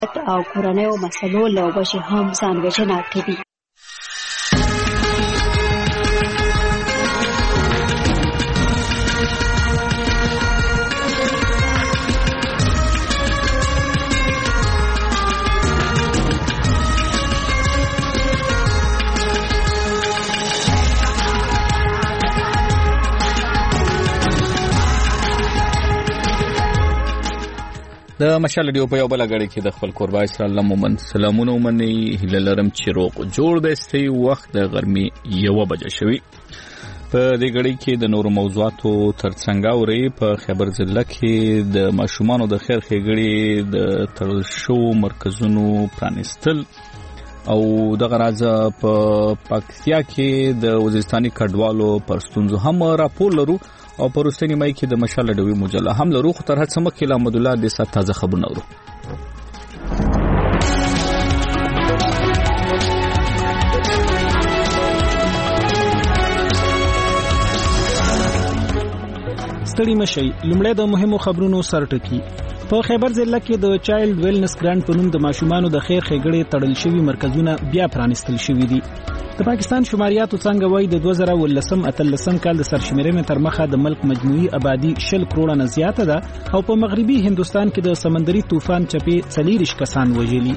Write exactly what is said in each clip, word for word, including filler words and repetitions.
او کورنیو مسلو له وجې هم ځان وژنه کوي. د مشال ډیو په یو بل غړي کې د خپل قربای سره الله مومن سلامونه ومني هله لرم چې روغ جوړ دستي وخت د غرمې یو بجې شوی. په دې غړي کې د نورو موضوعاتو ترڅنګ اوري په خبر ضلع کې د ماشومانو د خیر ښېګړې د تړل شو مرکزونو پرانستل او د غراز په پاکستان کې د وزیرستاني کډوالو پرستونزو هم راپور لرو او پروستنی مای کې د مشال ډوی مجله هم لرو. خو تر هڅه مکه له احمد الله د سات تازه خبرونه ورو. ستړي مشي لمړی د مهمو خبرونو سرټکی. په خیبر ضلع کې د چایلډ ویلنس ګرانټ په نوم د ماشومانو د خیر ښېګړې تړل شوي مرکزونه بیا پرانستل شوي دي. د پاکستان شماریاتو څنګه وایي د دوه زره ولسم اتلسم کال د سرشمیرنې تر مخه د ملک مجموعي آبادی شل کروڑه نه زیاته ده او په مغربي هندستان کې د سمندري طوفان چپې څلېرویشت کسان وژلي.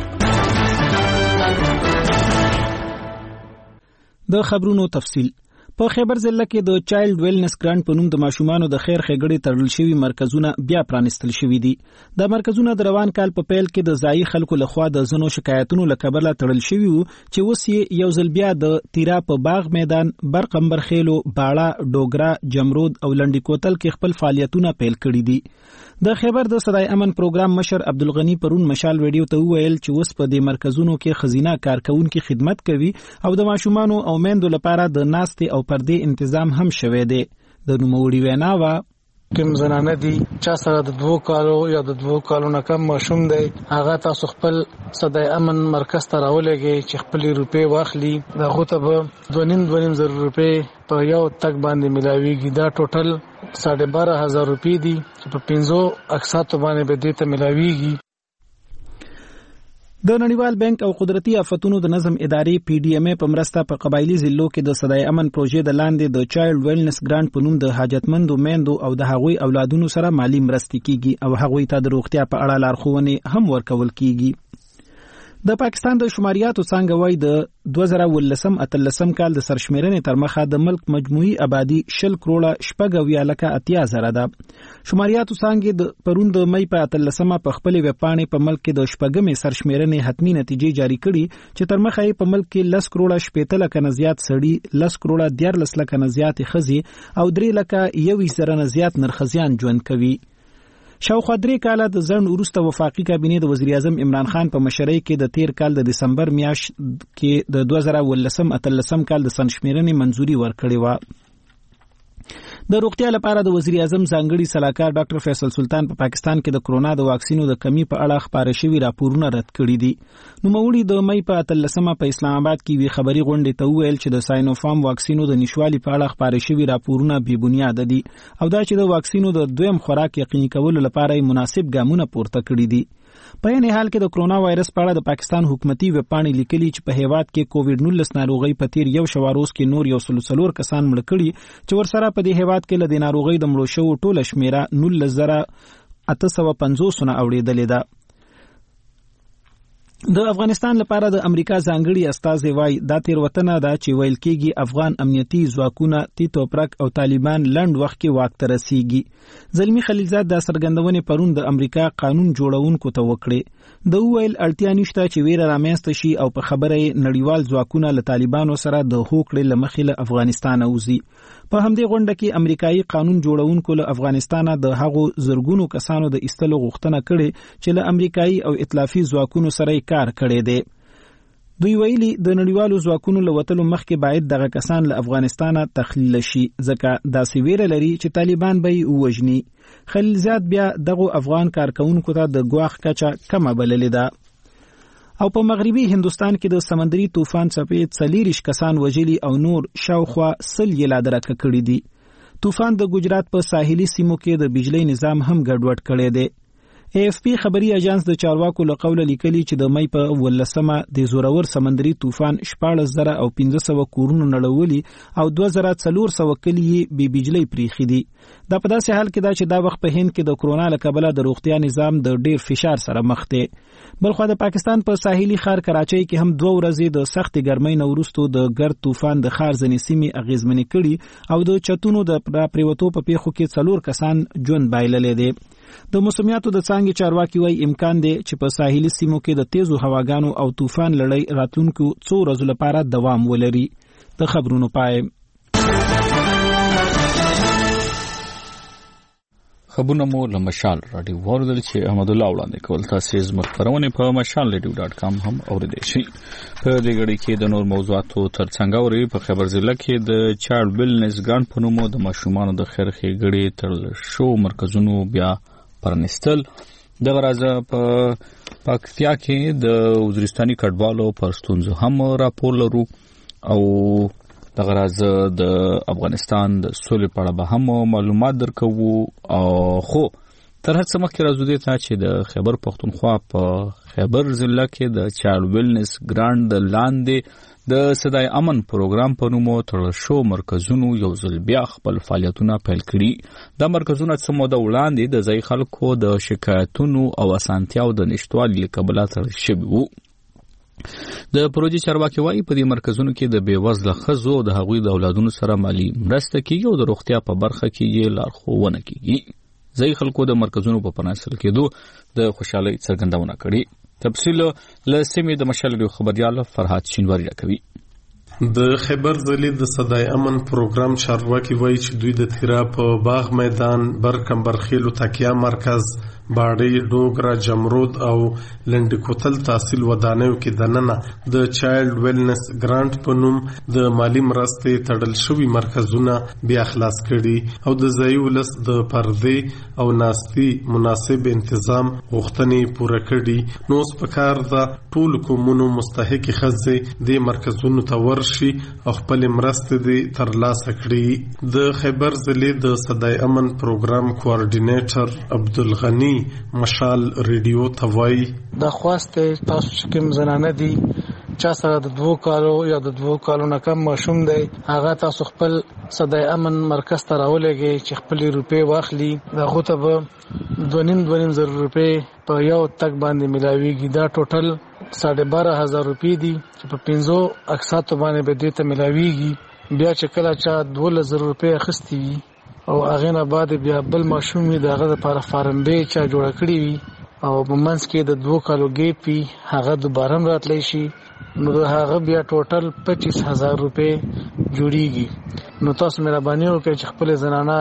د خبرونو تفصیل. په خیبر ضلع کې د چایلډ ویلنس ګرانټ په نوم د ماشومانو د خیر ښېګړې تړل شوي مرکزونه بیا پرانستل شوي دي. دا مرکزونه د روان کال په پیل کې د ځایي خلکو لخوا د ځینو شکایتونو له کبله تړل شوي وو چې اوس یې یو ځل بیا د تیرا په باغ میدان، برقمبرخیلو، باړه، ډوګرا، جمرود او لنډی کوتل کې خپل فعالیتونه پیل کړي دي. د خیبر د صدای امن پروګرام مشر عبدالغنی پرون مشال ویډیو ته وویل چې اوس په دې مرکزونو کې خزینه کارکونکو خدمت کوي او د ماشومانو او میندو لپاره د ناستې او پردې تنظیم هم شوه دی. د نوموړي وینا وا کوم زنانه دي چا سره د دوه کالو یا د دوه کالو نه کم ماشوم دی هغه تاسو خپل صدای امن مرکز ته راولېږئ چې خپل روپې واخلي. دغه ته به دوه نیم دوه نیم زره روپې په یو تک باندې ملاويږي. دا ټوټل ساڑھے بارہ ہزار روپے دي چې په پنځو اقساطو باندې به دې ته ملاويږي. د نړیوال بانک او قدرتي آفتونو د نظم ادارې پی ډی ایم ای په مرسته په قبایلی ضلعو کې د صدای امن پروژې د لاندې د چایلډ ویلنس ګرانټ په نوم د حاجتمندو میندو او د هغوی اولادونو سره مالی مرستې کیږي او هغوی ته د روغتیا په اړه لارښوونې هم ورکول کیږي. د پاکستان د شماریاتو څنګه وایي د دوه زره ولسم اتلسم کال د سرشمیرنې تر مخه د ملک مجموعي آبادی شل کروڑه شپږ اویا لکه اتیا زره ده. شماریاتو څنګه د پرون د مې په اتلسمه په خپل ویبپاڼې په ملک کې د شپږمې سرشمیرنې حتمی نتیجې جاری کړي چې تر مخه یې په ملک کې لس کروڑه شپېته لکه نه زیات سړي، لس کروڑه دیارلس لکه نه زیات ښځې او درې لکه یوویشت زره نه زیات نرښځیان ژوند کوي. شاوخوا درې کاله د ځنډ وروسته وفاقي کابینې د وزیر اعظم عمران خان په مشرۍ کې د تیر کال د دسمبر میاشت کې د دوه زره ولسم اتلسم کال د سرشمیرنې منځوري ورکړې و. د روغتیا لپاره د وزیر اعظم ځانګړي صلاحکار ډاکټر فیصل سلطان په پا پاکستان کې د کرونا د واکسینو د کمی په اړه خبره شوی راپورونه رد کړي دي. نو موړي د مې په اتلسمه په اسلام آباد کې وی خبري غونډه ته ویل چې د ساینوفارم واکسینو د نشوالي په اړه خبره شوی راپورونه بې بنیاد دي او دا چې د واکسینو د دویم خوراک یقیني کولو لپاره مناسب ګامونه پورته کړي دي. په یعنی حال کې د کرونا وایرس په اړه د پاکستان حکومتي ویبپاڼې لیکلي چې په هیواد کې کووډ نولس ناروغي په تیر یو شواروز کې نور یو سل څلور کسان مړ کړي چې ورسره په دې هیواد کې له دې ناروغي د مړو شوو ټوله شمیره نولس زره اته سوه پنځوس نه اوریدلې ده. د افغانستان لپاره د امریکا ځانګړي استازي وای دا تیروتنه ده چې ویل کېږي افغان امنیتي ځواکونه تی توپرک او طالبان لند وخت کې واک ته رسیږي. زلمی خلیلزاد د سرګندونې پرون د امریکا قانون جوړونکو ته وکړي. د ویل اړتیا نشته چې ویره رامنځته شي او په خبره نړیوال ځواکونه له طالبانو سره د هوکړې لمخې له افغانستان اوځي. په همدې غونډه کې امریکایي قانون جوړونکو له افغانستانه د هغو زرګونو کسانو د ایستلو غوښتنه کړې چې له امریکایي او ائتلافي ځواکونو سره کار کړی دی. دوی ویلي د نړیوالو ځواکونو له وتلو مخکې باید دغه کسان له افغانستانه تخلیل شي ځکه داسې ویره لري چې طالبان به یې ووژني. خلیلزاد بیا دغه افغان کارکونکو ته د ګواښ کچه کمه بللې ده. او په مغربي هندستان کې د سمندري طوفان څپې څلېرویشت کسان وژلي او نور شاوخوا سل یې لا درکه کړي دي. طوفان د ګجرات په ساحلي سیمو کې د بجلی نظام هم ګډوډ کړی دی. ای اف پی خبري اژانس د چارواکو له قوله لیکلي چې د مې په ولسمه د زورور سمندري طوفان شپاړس زره او پنځه سوه کورونه نړولي او دوه زره څلور سوه کلي بې بجلۍ پریښي دي. دا په داسې حال کې ده چې دا وخت په هند کې د کرونا له کبله د روغتیا نظام د ډیر فشار سره مخ دی. بلخو د پاکستان په ساحلي ښار کراچۍ کې هم دوه ورځې د سخت ګرمۍ نه وروسته د ګرد طوفان د ښار ځینې سیمې اغیزمنې کړي او د چتونو د پریوتو په پیښو کې څلور کسان ژوند بایللی دی. د موسمیاتو د څانګې چارواکي وایي امکان دی چې په ساحلي سیمو کې د تیزو هواګانو او طوفان لړۍ راتلونکو څو ورځو لپاره دوام ولري. د خبرونو پای. خبرونه مو له مشال راډیو واردل چې احمد الله وړاندې کول. تاسو زموږ خبرونه په مشال رادیو ډاټ کام هم اوریدئ شئ. په دې غړي کې د نور موضوعاتو ترڅنګ اوري په خبر ضلع کې د چایلډ ویلنس ګرانټ په نوم د ماشومانو د خیر ښېګړې تړل شو مرکزونو بیا پرانستل. دغه راځه په پاکستیا کې د وزیرستاني کډوالو پر ستونزو هم راپور لرو او دغه راځه د افغانستان د سولې په اړه به هم معلومات درکو او خو تر هڅه مخکې راځو دې ته چې د خیبر پښتونخوا په خیبر ضلع کې د چایلډ ویلنس ګرانټ د لاندې د صدای امن پروګرام په نوم تړل شو مرکزونو یو ځل بیا خپل فعالیتونه پیل کړي. دا مرکزونه څه موده وړاندې د ځای خلکو د شکایتونو او اسانتیاو د نشټوالي له کبله تړل شوي وو. د پروژې چارواکي وایي په دې مرکزونو کې د بېوزله ښځو د هغوی د اولادونو سره مالي مرسته کیږي او د روغتیا په برخه کې یې لارښوونه کیږي. ځای خلکو د مرکزونو په پرانستل کېدو د خوشحالۍ څرګندونه کړې. تفصیل له سیمې د مشال رادیو خبریال فرهاد شینواری راکوي. د خیبر ضلع د صدای امن پروګرام چارواکي وایي چې دوی د تیرا په باغ میدان برکمبرخیلو تکیا مرکز باړې ډوګرا جمرود او لنډ کوتل تحصیل ودانیو کې دننه د چایلډ ویلنس ګرانټ په نوم د مالی مرستې تړل شوي مرکزونه بیا خلاص کړي او د ځایي ولس د پردې او ناستي مناسب انتظام غوښتنې پوره کړي. نو اوس پکار ده ټول قومونو مستحقې ښځې دې مرکزونو ته ورشي او خپل مرستې دې ترلاسه کړي. د خیبر ضلع د صدای امن پروګرام کوارډینیټر عبدالغني مشال ریډیو توای د خواسته تاسو چې کوم زنانه دي چا سره د دوه کالو یا د دوه کالو نه کم ماشوم دی هغه تاسو خپل صدای امن مرکز ته راولېږئ چې خپل روپې واخلي. دغه ته به دوه نیم دوه نیم زره روپې په یو تک باندې ملاويږي. دا ټوټل ساڑھے بارہ هزار روپې دي چې په پنځو اقساطو باندې به دې ته ملاويږي. بیا چې کله چا دوه زره روپې اخیستي وي او هغه نه بعد بیا بل ماشوم وي دغه لپاره فارم به چا جوړ کړی وي او په منځ کې د دوه کالو ګیپ وي هغه دوباره راتلی شي نو هغه بیا ټوټل پچیس هزار روپې جوړیږي. نو تاسو مهرباني وکړئ چې خپل زنانه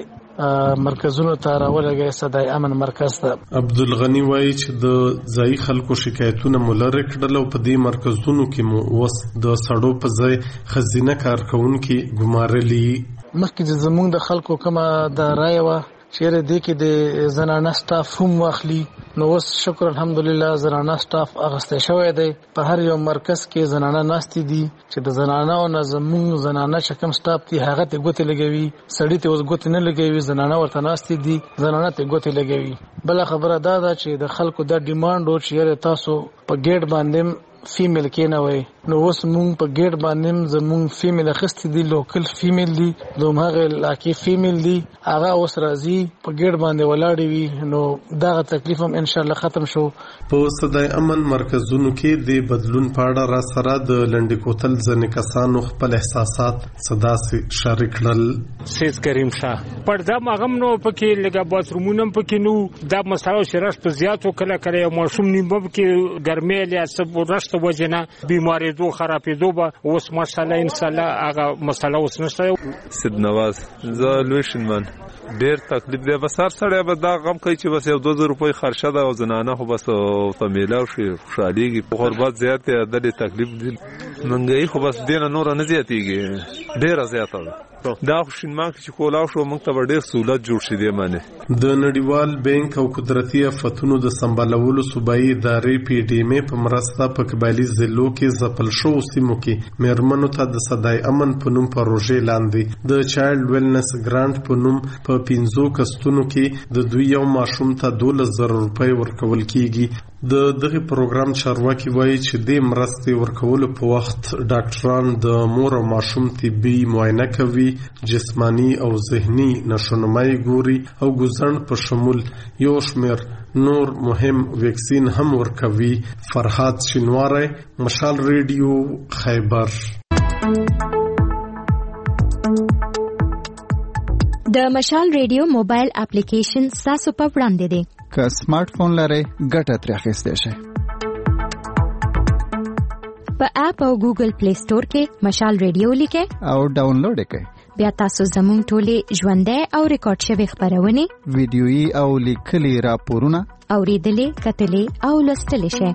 د مرکزونو ته راولګي صدای امن مرکز ته. عبدالغني وایي چې د ځای خلکو شکایتونه مولر کړل او په دې مرکزونو کې مو وس د سړو په ځای خزینه کارکونکو ګمارلي. مخکې چې زمونږ د خلکو کومه د رایه وه چیرې دې کې د زنانه سټاف هم واخلي نو اوس شکر الحمدلله زنانه سټاف اغسته شوی دی. په هر یو مرکز کې زنانه ناستې دي چې د زنانه او زمونږ زنانه چې کوم سټاف دي هغه ته ګوتې لګوي. سړی ته اوس ګوتې نه لګوي زنانه ورته ناستې دي زنانه ته ګوتې لګوي. بله خبره دا ده چې د خلکو دا ډیمانډ و چې تاسو په ګیټ باندې فیمیل کې نه وای نو اوس مونږ په ګیټ باندې زمونږ فیمیل اخستې دي لوکل فیمیل دي دومره لاکي فیمیل دي هغه اوس راځي په ګیټ باندې ولاړې وي نو دا تکلیف هم ان شاء الله ختم شو. په صدای امن مرکزونو کې د بدلون پاړه را سره د لنډ کوتل ځنې کسانو خپل احساسات صدا سي شریک کړل. سید کریم شاه پردم هغه نو پکې لګا باترومونه پکې نو دا مساله شرش په زیاتو کله کله ماشوم نیمه کې ګرمه لیا سب ورشت وجنه بیماری دو خرابې دو به اوس مساله ان شاء الله هغه مساله اوس نشته. سید نواز زالوشن من ډیر تکلیف دی بس هر سړی به دا غم کوي چې بس یو دوه زره روپۍ خرچه ده او زنانه خو بس فامیله او شي خوشحالېږي. غربت زیات دی د تکلیف دی منګي خو بس دینه نور نه زیاتېږي ډیره زیاته ده. دا شینمان چې کولاو شو موږ ته ډېر سہولت جوړ شي دی باندې د نړیوال بانک او قدرتي آفتونو د سمبالولو صوبایي ادارې پی ډي ایم په مرسته په قبایلی ضلعو کې ځپل شو سیمو کې میرمنو ته د صدای امن په نوم پروژې لاندې د چایلډ ویلنس ګرانټ په نوم په پنځو کستونو کې د دوی یو ماشوم ته دولس زره روپۍ ورکول کیږي. د دغه پروګرام چارواکي وایي چې د مرستې ورکولو په وخت ډاکټران د مور او ماشوم طبي معاینه کوي، جسمانی او ذهني نشونمای ګوري او ګوزن په شمول یو شمیر نور مهم ویکسین هم ورکوي. فرحات شینواری، مشال ریډیو، خیبر. د مشال ریډیو موبایل اپلیکیشن تاسو په وړاندې دی. که سمارټ فون لرئ ګټه ترې اخیستی شئ. په اپ او ګوګل پلی سٹور کې مشال ریډیو لیکئ او ډاونلوډ یې کړئ. بیا تاسو زموږ ټولې ژوندۍ او ریکارډ شوي خپرونې، ویډیويي او لیکلي راپورونه اورېدلې، کتلې او لوستلی شئ.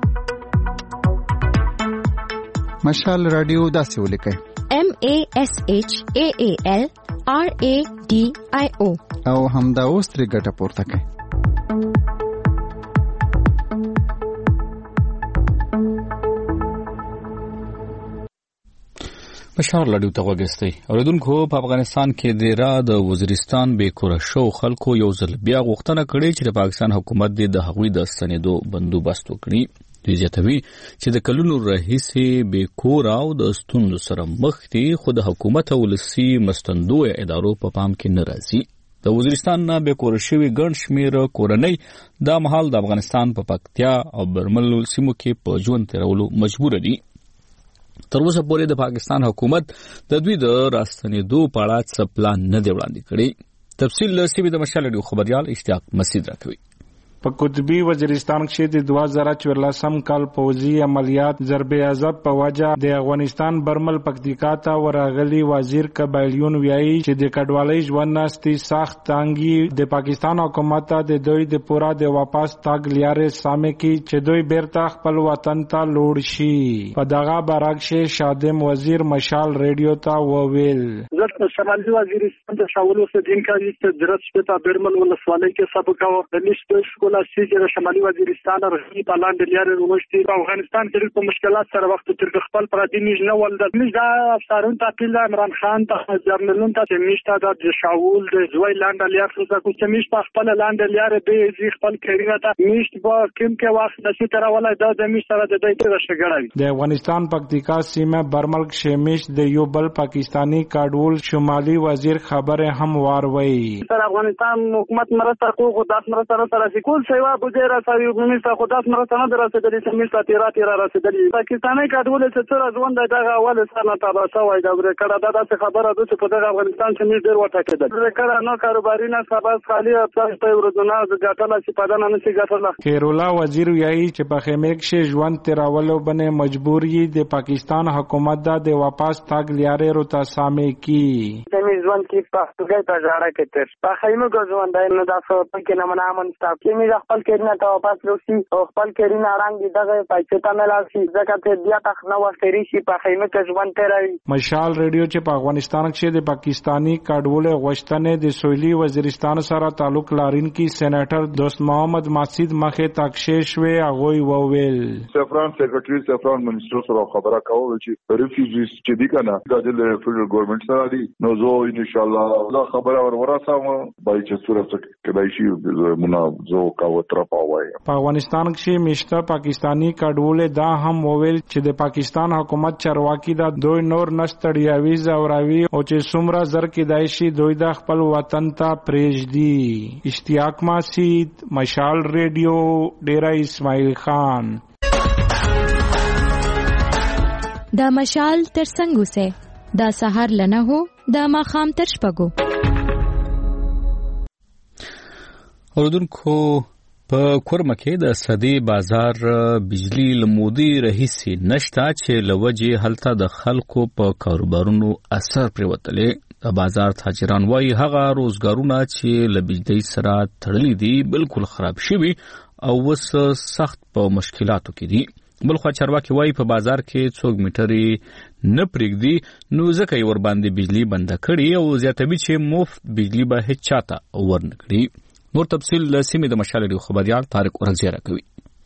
مشال رادیو داسې ولیکئ: M A S H A A L R A D I O او همدا اوس ترې ګټه پورته کړئ. بشار لډیو ته وګستئ. اوریدونکو، په افغانستان کې د را د وزیرستان بې کوره شو خلکو یو ځل بیا غوښتنه کړې چې د پاکستان حکومت د هغوی د ستنېدو بندوبست وکړي. دوی زیاتوي چې د کلونو راهیسې بې کوره او د ستونزو سره مخ دي، خو د حکومت او ولسي مستندو ادارو په پام کې نه راځي. د وزیرستان نه بې کوره شوي ګڼ شمېر کورنۍ دا مهال د افغانستان په پکتیا او برمل سیمو کې په ژوند تېرولو مجبوره دي. تر اوسه پورې د پاکستان حکومت د دوی د راستنېدو په اړه څه پلان نه دی وړاندې کړی. تفصیل له سیمې د مشال ریډیو خبریال اشتیاق مسعود راکوي. په قطبی وزیرستان کې د دوه زره چورلسم کال پوځي عملیات ضرب عذاب په وجه د افغانستان برمل پکتیکا ته ورغلي وزیر قبایلیون ویایي چې د کډوالۍ ژوند نستي سخت تانګي د پاکستان حکومت د دوی د پورا د واپس تاګ لیارې سامي کې چې دوی بیرته خپل وطن ته لوړ شي. په دغه برعکس شادم وزیر مشال ریډیو ته وویل: زه شمالي وزیرستان د شاول اوسیدونکو کې درس په برمل ولسوالۍ کې سبق او د نشته کولا چې شمالي وزیرستان رسمي په لاندې لارې روشتي په افغانستان کې په مشکلات سره وخت تر خپل پردي نج نه ول د نج دا افسرون ته پیل عمران خان ته جرنلون ته چې نشته د شاول د زوی لاندې لارې څخه کوم چې نشته خپل لاندې لارې به زی خپل کړی ته نشته په کوم کې وخت نشي تر ولای د د نشته د دې ته شګړای د افغانستان پکتیکا سیمه برمل شمیش د یو بل پاکستانی کاډول شمالي وزیر خبره هم واروي. تر افغانستان حکومت مرسته کوو داس مرسته سره کوم سیوا بوجه را سوي کومه خدای مرسته نه درسېدلې چې مشته تیرا تیرا رسېدلې پاکستاني کډول چې تر ځوند دغه اول سره تاباسه وای دا ورکړه دا د خبره د چې په دغه افغانستان کې ډېر وټه کېده ورکړه نو کاروباري نه سبا خالي او تاسو ته ورځونه د ګټل چې پدانه نه سي ګټل. خیرالله وزیر یایي چې په خیمه کې ژوند تیراولو باندې مجبوري د پاکستان حکومت د واپس تاګ لیارې رو ته سامي کی زمي ژوند کې په څنګه ته ځاره کېتر په خیمه کې ژوند نه دا څه په کې نه منامن ستا کې می خپل کېرنه ته واپس لوسي او خپل کېرینه رنګ دغه پایڅه ته ملاسي ځکه ته بیا تخنه وختري شي په خیمه کې ژوند تیروي. مشال ریډیو چې په افغانستان کې د پاکستانی کډول غوښتنې د سویلي وزیرستان سره تعلق لرونکي سېنیټر دوست محمد مسعود مخه تاکشې شوی هغه وویل: سفران سیکریټری سفران منسټر سره خبره کوي چې ریفیوجیز چې دي کنه د فدرال ګورنمنت سره دي نو زه ان شاء الله دا خبره ورورسم بای چې صورت کې دای شي مونږ زه کا وتر پاوای. په افغانستان کې مشته پاکستانی کډول دا هم وویل چې د پاکستان حکومت چارواکي دا دوی نور نستړیاوي زوراوي او چې څومره زر کې دای شي دوی د خپل وطن ته پرېږدي. اشتیاق مسعود، مشال ریډیو، ډیرا اسماعیل خان. دا مشال تر څنګه سه دا سحر لنه هو دا ماخام تر شپګو. اوردونکو په کورمه کې د صدی بازار بجلی لمودي رئیسي نشتا چې لوجه هلته د خلکو په کاروبارونو اثر پریوتلې. د بازار تاجران وایي هغه روزګارونه چې له بجلی سره تړلي دي بالکل خراب شوي او وس سخت په مشکلاتو کې دي. بلخوا چارواکي وایي په بازار کې څوک میټرې نه پرېږدي نو ځکه یې ورباندې بجلی بنده کړي او زیاتوي چې مفت بجلی به هیڅ چاته ورنه کړي. نور تفصیل له سیمې د مشال ریډیو خبریال طارق اورغزی راکوي.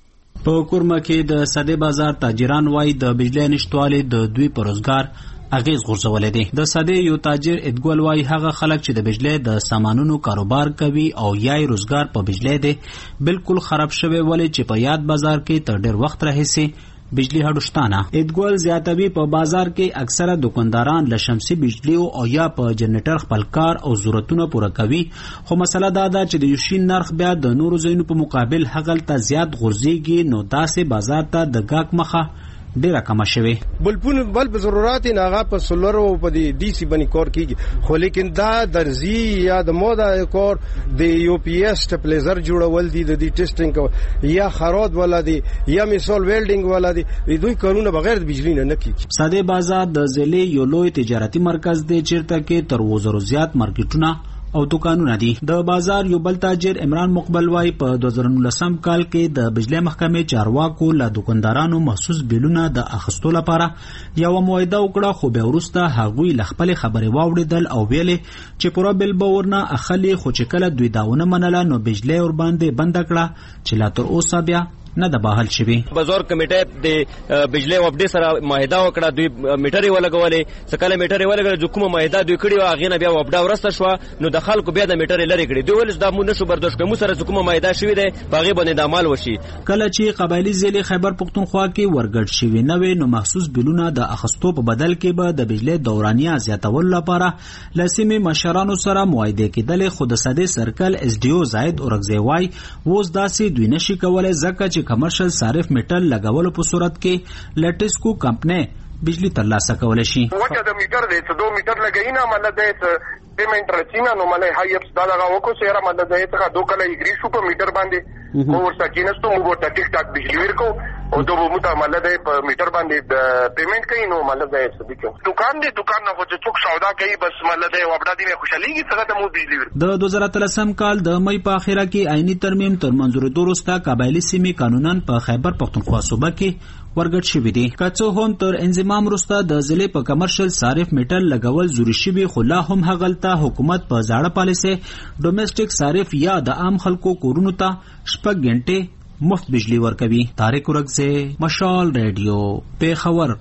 په کورما کې د ساده بازار تاجران وایي د بجلی نشټوالي د دوی پر روزګار اغیز غورځولې دي. د ساده یو تاجر ادګول وایي هغه خلک چې د بجلی د سامانونو کاروبار کوي او یا یې روزګار په بجلی دی بالکل خراب شوی ولې چې په یاد بازار کې تر ډېر وخت راهیسې بجلی هډوشتانه. ادګول زیاتوي په بازار کې اکثره دکانداران له شمسي بجلی او یا په جنریټر خپل کار او ضرورتونه پوره کوي خو مسله دا ده چې د یوشین نرخ بیا د نورو ځایونو په مقابل هغلته زیات غورځېږي نو داسې بازار ته د ګاک مخه ډیره کمه شوی. بلپون بلب ضرورت نه هغه په سولر او په ډي سي باندې کار کیږي خو لیکن دا درزي یا د مودا کار د یو پی ایس ټپلیزر جوړول دي د دې ټیسټینګ یا خراد ولا دي یا مثال ویلډینګ ولا دي دوی کارونه بغیر د بجلی نه کیږي. ساده بازار د ضلع یو لوی تجارتي مرکز دی چیرته کې تر وزرو زیات مارکیټونه او دکانونه دي. د بازار یو بل تاجر عمران مقبل وای په دوه زره نولسم کال کې د بجلی محکمې چارواکو له دکاندارانو محسوس بیلونه د اخیستو لپاره یو معاهده وکړه خو به وروسته هغوی له خپل خبرې واوریدل او ویلې چې پوره بیل به ورنه اخلي خو چې کله دوی داونه منله نو بجلی ور باندې بند کړه چې لا تر اوسه بیا نه د بحال شوی. بازار کمیټه د بجلی وبډي سره معاهده وکړه دوی میټرې ولګولې سکاله میټرې ولګول چې کومه معاهده دوی کړی و هغه نه بیا وبډا ورسته شو نو د خلکو بیا د میټرې لری کړی دوی ولې دا مونږ نشو برداشت کوو سره کومه معاهده شوی دی باغې باندې د عمل وشي. کله چې قبایلی ضلع خیبر پختونخوا کې ورګډ شوی نوې نو محسوس بیلونه د اخستو په بدل کې به د بجلی دورانیه زیاتول لپاره لسیمه مشرانو سره معاهده کېدل خو د ساده سرکل اس ډي او زاید اورغزی وای ووس داسې دوی نشي کولای ځکه چې کمرشل صارف میټر لګولو په صورت کې لټیسکو کمپنی بجلی ترلاسه کولای شي. وجه د میټر دی چې دو میټر لګی نه مله د پیمنٹ رچینا نو مله هاي اپس دا لگا وکړو چې را مله د ته دو کله اګری شو په میټر باندې او ورته کینستو موږ ټیک ټاک بجلی ورکو او دوه مو ته مله د میټر باندې د پیمنٹ کوي نو مله د څه دي دکان دی دکان نه چې څوک سودا کوي بس مله د وبدا دی خوشاليږي څنګه ته مو بجلی ورکو. د دوه زره اتلسم کال د مې په اخره کې آئینی ترمیم تر منځوري دوروستا قبایلی سیمې قانونن په خیبر پختونخوا صوبه کې ورګډ شوی دی. کڅو هم تر انضمام وروسته د ضلع په کمرشل صارف میټر لګول زوري شوی خو لا هم هغلته حکومت په زاړه پالیسي ډومېسټک صارف یا د عام خلکو کورونو ته شپږ غنټه مفت بجلی ورکوي. طارق اورغزی مشال ریډیو پیښور.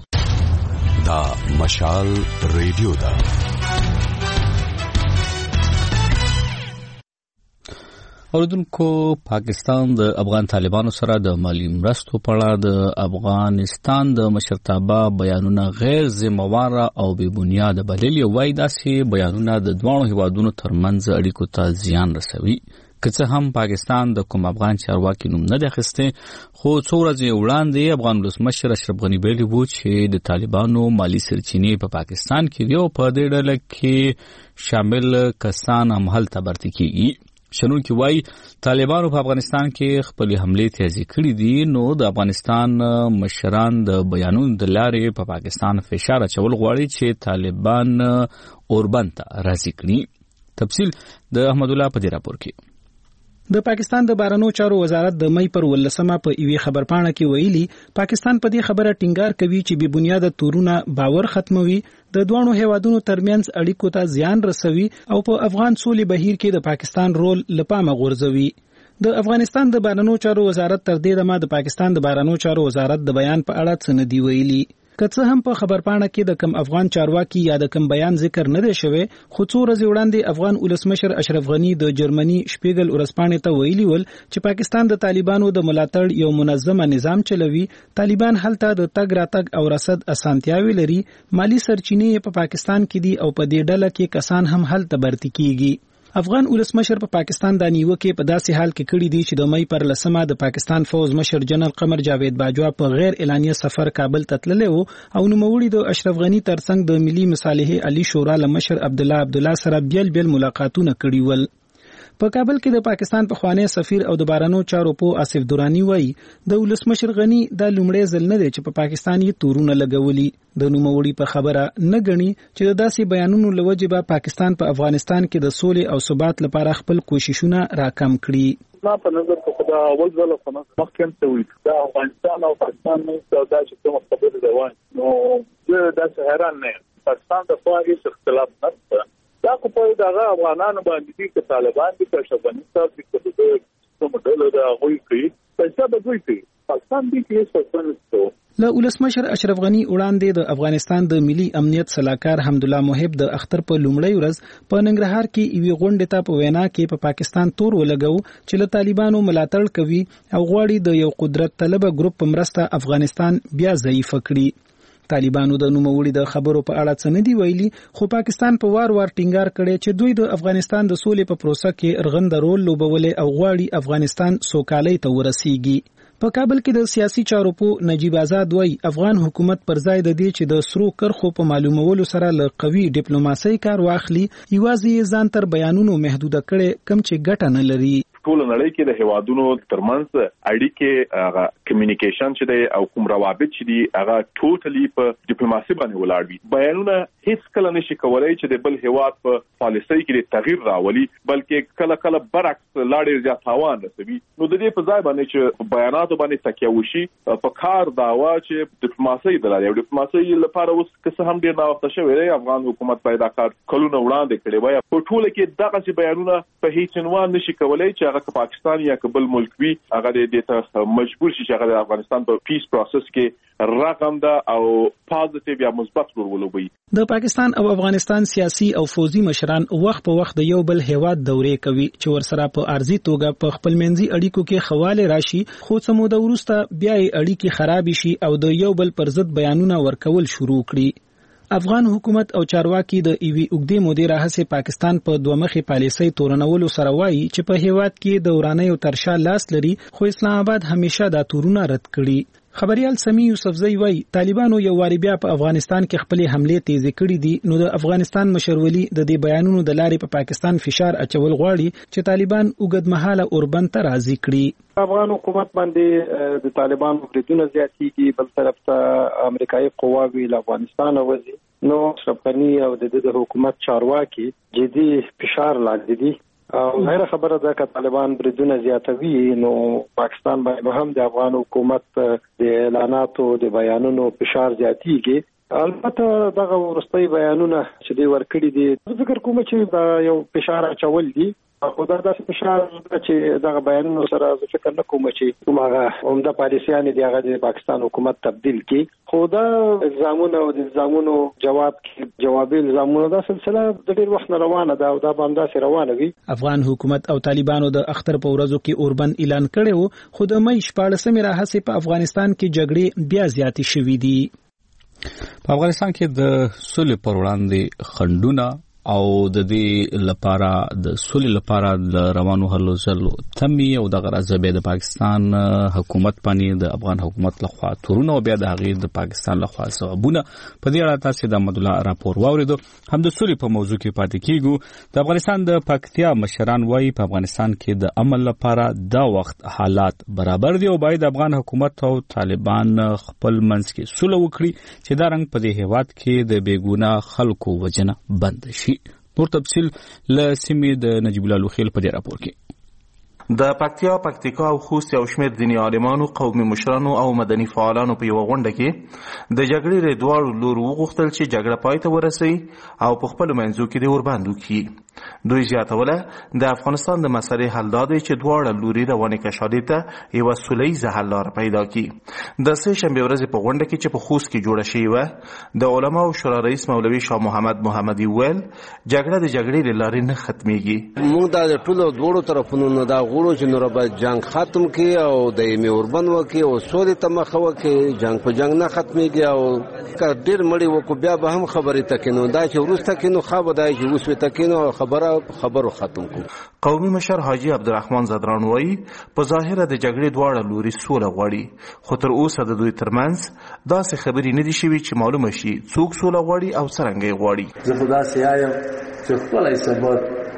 دا مشال ریډیو دا اوردونکو پاکستان د افغان طالبانو سره د مالی مرستو په اړه د افغانستان د مشرتابه بیانونه غیر ذمہوار او بې بنیاد بللي وایي داسې بیانونه د دوه هیوادونو ترمنځ اړیکو ته زیان رسوي. که څه هم پاکستان د کوم افغان چارواکي نوم نه دی اخیستی خو څو ورځې وړاندې افغان ولسمشر اشرف غني ویلي وو چې د طالبانو مالی سرچینې په پاکستان کې دی او په دې ډله کې شامل کسان هم هلته برتي کیږي. شنونکي وایي طالبانو په افغانستان کې خپل حملې تیزی کړې دي نو د افغانستان مشران د بیانونو د لارې په پاکستان فشار اچول غواړي چې طالبان اوربند ته راضي کړي. تفصیل د احمد الله په دې راپور کې. د پاکستان د بهرنیو چارو وزارت د مې پر ولسمه په ایوي خبرپاڼه کې ویلي پاکستان په دې خبره ټینګار کوي چې بې بنیاده تورونه باور ختموي د دوه هیوادونو ترمنځ اړیکو ته زیان رسوي او په افغان سولې بهیر کې د پاکستان رول لپاره غورځوي. د افغانستان د بهرنیو چارو وزارت تر دې دمه د پاکستان د بهرنیو چارو وزارت د بیان په اړه څه نه دی ویلي. که څه هم په خبرپاڼه کې د کم افغان چارواکي یا د کم بیان ذکر نه دی شوی خو څو ورځې وړاندې افغان ولسمشر اشرف غني د جرمني شپیګل ورځپاڼې ته ویلي ول چې پاکستان د طالبانو د ملاتړ یو منظمه نظام چلوي. طالبان هلته د تګ راتګ او رصد اسانتیاوي لري. مالی سرچینې په پاکستان کې دي او په دې ډله کې کسان هم هلته برتي کیږي. افغان ولسمشر په پاکستان د نیوکه په داسې حال کې کړی دی چې د مې پر لسمه د پاکستان فوز مشر جنرال قمر جاوید باجوا په غیر اعلانیه سفر کابل ته تللی وو او نوموړي د اشرف غني ترڅنګ د ملي مصالحې علي شورا له مشر عبد الله عبد الله سره بیل بیل ملاقاتونه کړي ول. په کابل کې د پاکستان پخوانی سفیر او د بارانو چارو په آصف دورانی وایي د ولسمشر غنی د لومړی ځل نه دی چې په پاکستان یې تورونه لګولي. د نوموړي په خبره نه غني چې د داسې بیانونو لوجه به پاکستان په افغانستان کې د سولې او ثبات لپاره خپل کوششونه راکم کړي. ما په نظر کې خدا اول ځل په مخکې ته وي دا افغانستان او پاکستان نو دا چې کوم خبره ده وای نو زه دا حیران نه پاکستان د خو هیڅ اختلاف نشته. دا کو په دغه افغانانو باندې چې طالبان دي چې افغانستان کې د کوم ډول د غوي کوي پیسې به دوی کوي پاکستان دي کې څه څه. له ولسمشر اشرف غنی وړاندې د افغانستان د ملي امنیت صلاحکار حمدالله محب د اختر په لومړی ورځ په ننګرهار کې یوې غونډې ته په وینا کې په پا پاکستان تور ولګو چې له طالبانو ملاتړ کوي او غواړي د یو قدرت طلبه ګروپ په مرسته افغانستان بیا ضعیف کړي. طالبانو د نوموړي د خبرو په اړه څه نه دی ویلي خو پاکستان په وار وار ټینګار کړي چې دوی د افغانستان د سولې په پروسه کې رغنده رول لوبولې او غواړي افغانستان سوکالۍ ته ورسیږي. په کابل کې د سیاسي چارو په نجیب آزاد وایي افغان حکومت پر ځای د دې چې د سرو کرخو په معلومولو سره له قوي ډیپلوماسۍ کار واخلي یوازې ځان تر بیانونو محدوده کړي کم چې ګټه نه لري. ټول نړۍ کې د هوادونو ترمنځ اړیکې هغه کمیونیکیشن چې دی او کوم روابط چې دي هغه ټوټلی په ډیپلوماسي باندې ولاړ وي. بیانونه هیڅ کله نشي کولای چې د بل هواد په پالیسۍ کې تغییر راولي بلکې کله کله برعکس لاړې زیات تاوان رسوي. نو د دې په ځای باندې چې بیانات باندې تکیه وشي په کار داوا چې ډیپلوماسي د لارې ډیپلوماسي لپاره اوس که هم ډیر نا وخت شوی دی افغان حکومت پیدا کار کلونه وړاندې کړی وای په ټول کې دغه بیانونه په هیڅ عنوان نشي کولای چې هغه پاکستان یا کابل ملک وي هغه دې ته مجبور شي چې هغه د افغانستان په پیس پروسس کې رقم ده او پوزټیو یا مثبت رول ولوبي. د پاکستان او افغانستان سیاسي او فوزي مشران وخت په وخت د یو بل هیواد دورې کوي چې ورسره په ارزي توګه په خپلمنځي اړیکو کې خواله راشي خو څه موده وروسته بیا اړیکې خراب شي او د یو بل پر ضد بیانونه ورکول شروع کړي. افغان حکومت او چارواکي د ایوي اوګدې مودې راهسه پاکستان په دوه مخي پالیسۍ تورنولو سره وایي چې په هیواد کې د ورانه او ترشا لاس لري خو اسلام آباد همیشه دا تورونه رد کړي. خبريال سمي یوسفزئی وایي طالبانو یو واری بیا په افغانستان کې خپل حمله تیزې کړې دي نو د افغانستان مشرولي د دې بیانونو د لارې په پا پاکستان فشار اچول غواړي چې طالبان اوګدمحاله اوربند ته راضي کړي. افغان حکومت باندې د طالبانو بریدونه زیاتېږي بل طرف ته امریکایي قواوی له افغانستان وځي نو اشرف غنی او د حکومت چارواکي جدي فشار لاندې دي او غیر خبره ده چې طالبان بریدونه زیاتوي نو پاکستان باندې هم د افغان حکومت د اعلاناتو د بیانونو فشار زیاتېږي. البته دغه ورستۍ بیانونه چې دی ورکړي دي فکر کوم چې دا یو فشار اچول دي خو دا داسې فشار چې دغه بیانونو سره زه فکر نه کوم چې کوم هغه عمده پالیسیانې دی هغه د پاکستان حکومت تبدیل کړي خو دا الزامونه او د الزامونو جواب کې جوابي الزامونه دا سلسله د ډېر وخت نه روانه ده او دا به همداسې روانه وي. افغان حکومت او طالبانو د اختر په ورځو کې اوربند اعلان کړی و خو د مې شپاړسمې راهسې په افغانستان کې جګړې بیا زیاتې شوې دي. په افغانستان کې د سولې پر وړاندې خنډونه او د دې لپاره د سولې لپاره د روانو هلو ځلو تمي او د غرضبه د پاکستان حکومت باندې د افغان حکومت لخوا تورونه او بیا د غیر د پاکستان لخوا ځوابونه په دې اړه تاسو د احمد الله راپور واوریدو. هم د سولې په موضوع کې پاتې کیږو. د افغانستان د پکتیا مشران وایي په افغانستان کې د امن لپاره دا وخت حالات برابر دي او باید افغان حکومت او طالبان خپل منځ کې سوله وکړي چې دا رنګ په دې هیواد کې د بیګونه خلکو وجنه بند شي. نور تفصیل له سیمې د نجیب الله لوخیل په دې راپور کې. د پکتیا، پکتیکا او خوست یو شمېر دیني عالمانو، قومي مشرانو او مدني فعالانو په یوه غونډه کې د جګړې د دواړو لورو وغوښتل چې جګړه پای ته ورسوي او په خپلو منځو کې د اوربند وکړي. دوی زیاتوله د افغانستان د مسئلې حل دا دی چې دواړه لوري روانې کشادې ته یوه سولیزه حل لاره پیدا کړي. د سه شنبې ورځې په غونډه کې چې په خوست کې جوړه شوې وه د علماو شورا رئیس مولوي شاه محمد محمدي وویل جګړه د جګړې له لارې نه ختمېږي. موږ دا د ټولو دواړو طرفونو نه دا غواړو چې نور به جنګ ختم کړي او د یې اوربند وکړي او سولې ته مخه وکړي. جنګ په جنګ نه ختمېږي او که ډېر مړي وکړو بیا به هم خبرې ته کینو دا چې وروسته کینو ښه به دا چې اوس ورته کینو خبره خبرو ختم کو. قومي مشر حاجی عبدالرحمن زدران وایي په ظاهره د جګړې دواړه لوري سوله غواړي خو تر اوسه د دوی ترمنځ داسې خبرې نه دي شوي چې معلومه شي څوک سوله غواړي او څرنګه یې غواړي. زه خو داسې وایم چې خپله ثبات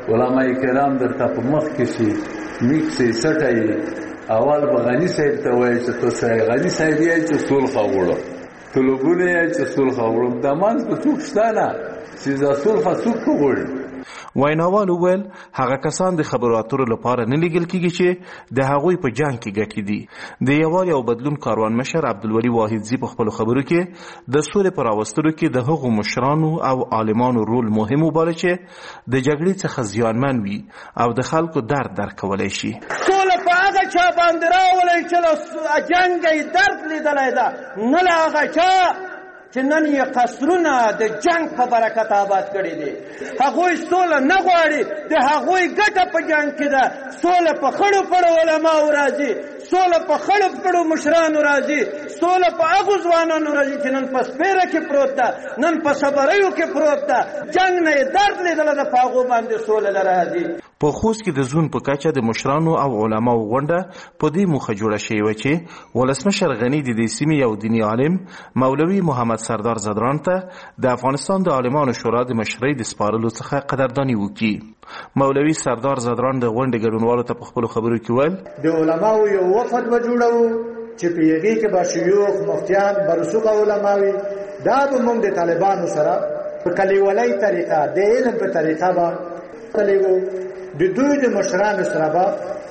علما کرام درته په مخ کې شي میکس یې سټای اول به غنی صاحب ته وایي چې تو سای غنی صاحب یې چې صلح وغوړو طلبونه یې چې صلح وغوړو د مانځ په څوک شته نه چې دا صلح څوک وغوړي. ویناوال وویل هغه کسان د خبرو اترو لپاره نه لیږل کیږي چې د هغوی په جنګ کې ګټې دي. د یووالي او بدلون کاروان مشر عبدالولي واحدزي په خپلو خبرو کې د سولې په راوستلو کې د هغو مشرانو او عالمانو رول مهم وباله چې د جګړې څخه زیانمن وي او د خلکو درد درک کولی شي. سوله په هغه چا باندې راولئ چې له جنګ یې درد لیدلی ده، نه له هغه چا چې نن یې قصرونه د جنگ په برکت آباد کړي دي. هغوی سوله نه غواړي، د هغوی ګټه په جنگ کې ده. سوله په خړو پړو علماو راځي، سوله په خړو پړو مشرانو راځي، سوله په هغو ځوانانو راځي چې نن په سپیره کې پروت ده، نن په صبریو کې پروت ده. جنگ نه یې درد لیدلی ده، په هغو باندې سوله نه راځي. په خوست کې د زون په کچه د مشرانو او علماو غونډه په دې موخه جوړه شوې وه چې ولسمشر غني د دې سیمې یو دیني عالم مولوي محمد سردار زدران ته د افغانستان د عالمانو شورا د مشرۍ د سپارلو څخه قدرداني وکړي. مولوي سردار زدران د غونډې ګډونوالو ته په خپلو خبرو کې ویل د علماو یو وفد به جوړوو چې په هغې کې به شیوخ مفتیان برسوخه علما وي. دا به موږ د طالبانو سره په کلیوالۍ طریقه د علم په طریقه به تلېږو. د دوی د مشرانو سره به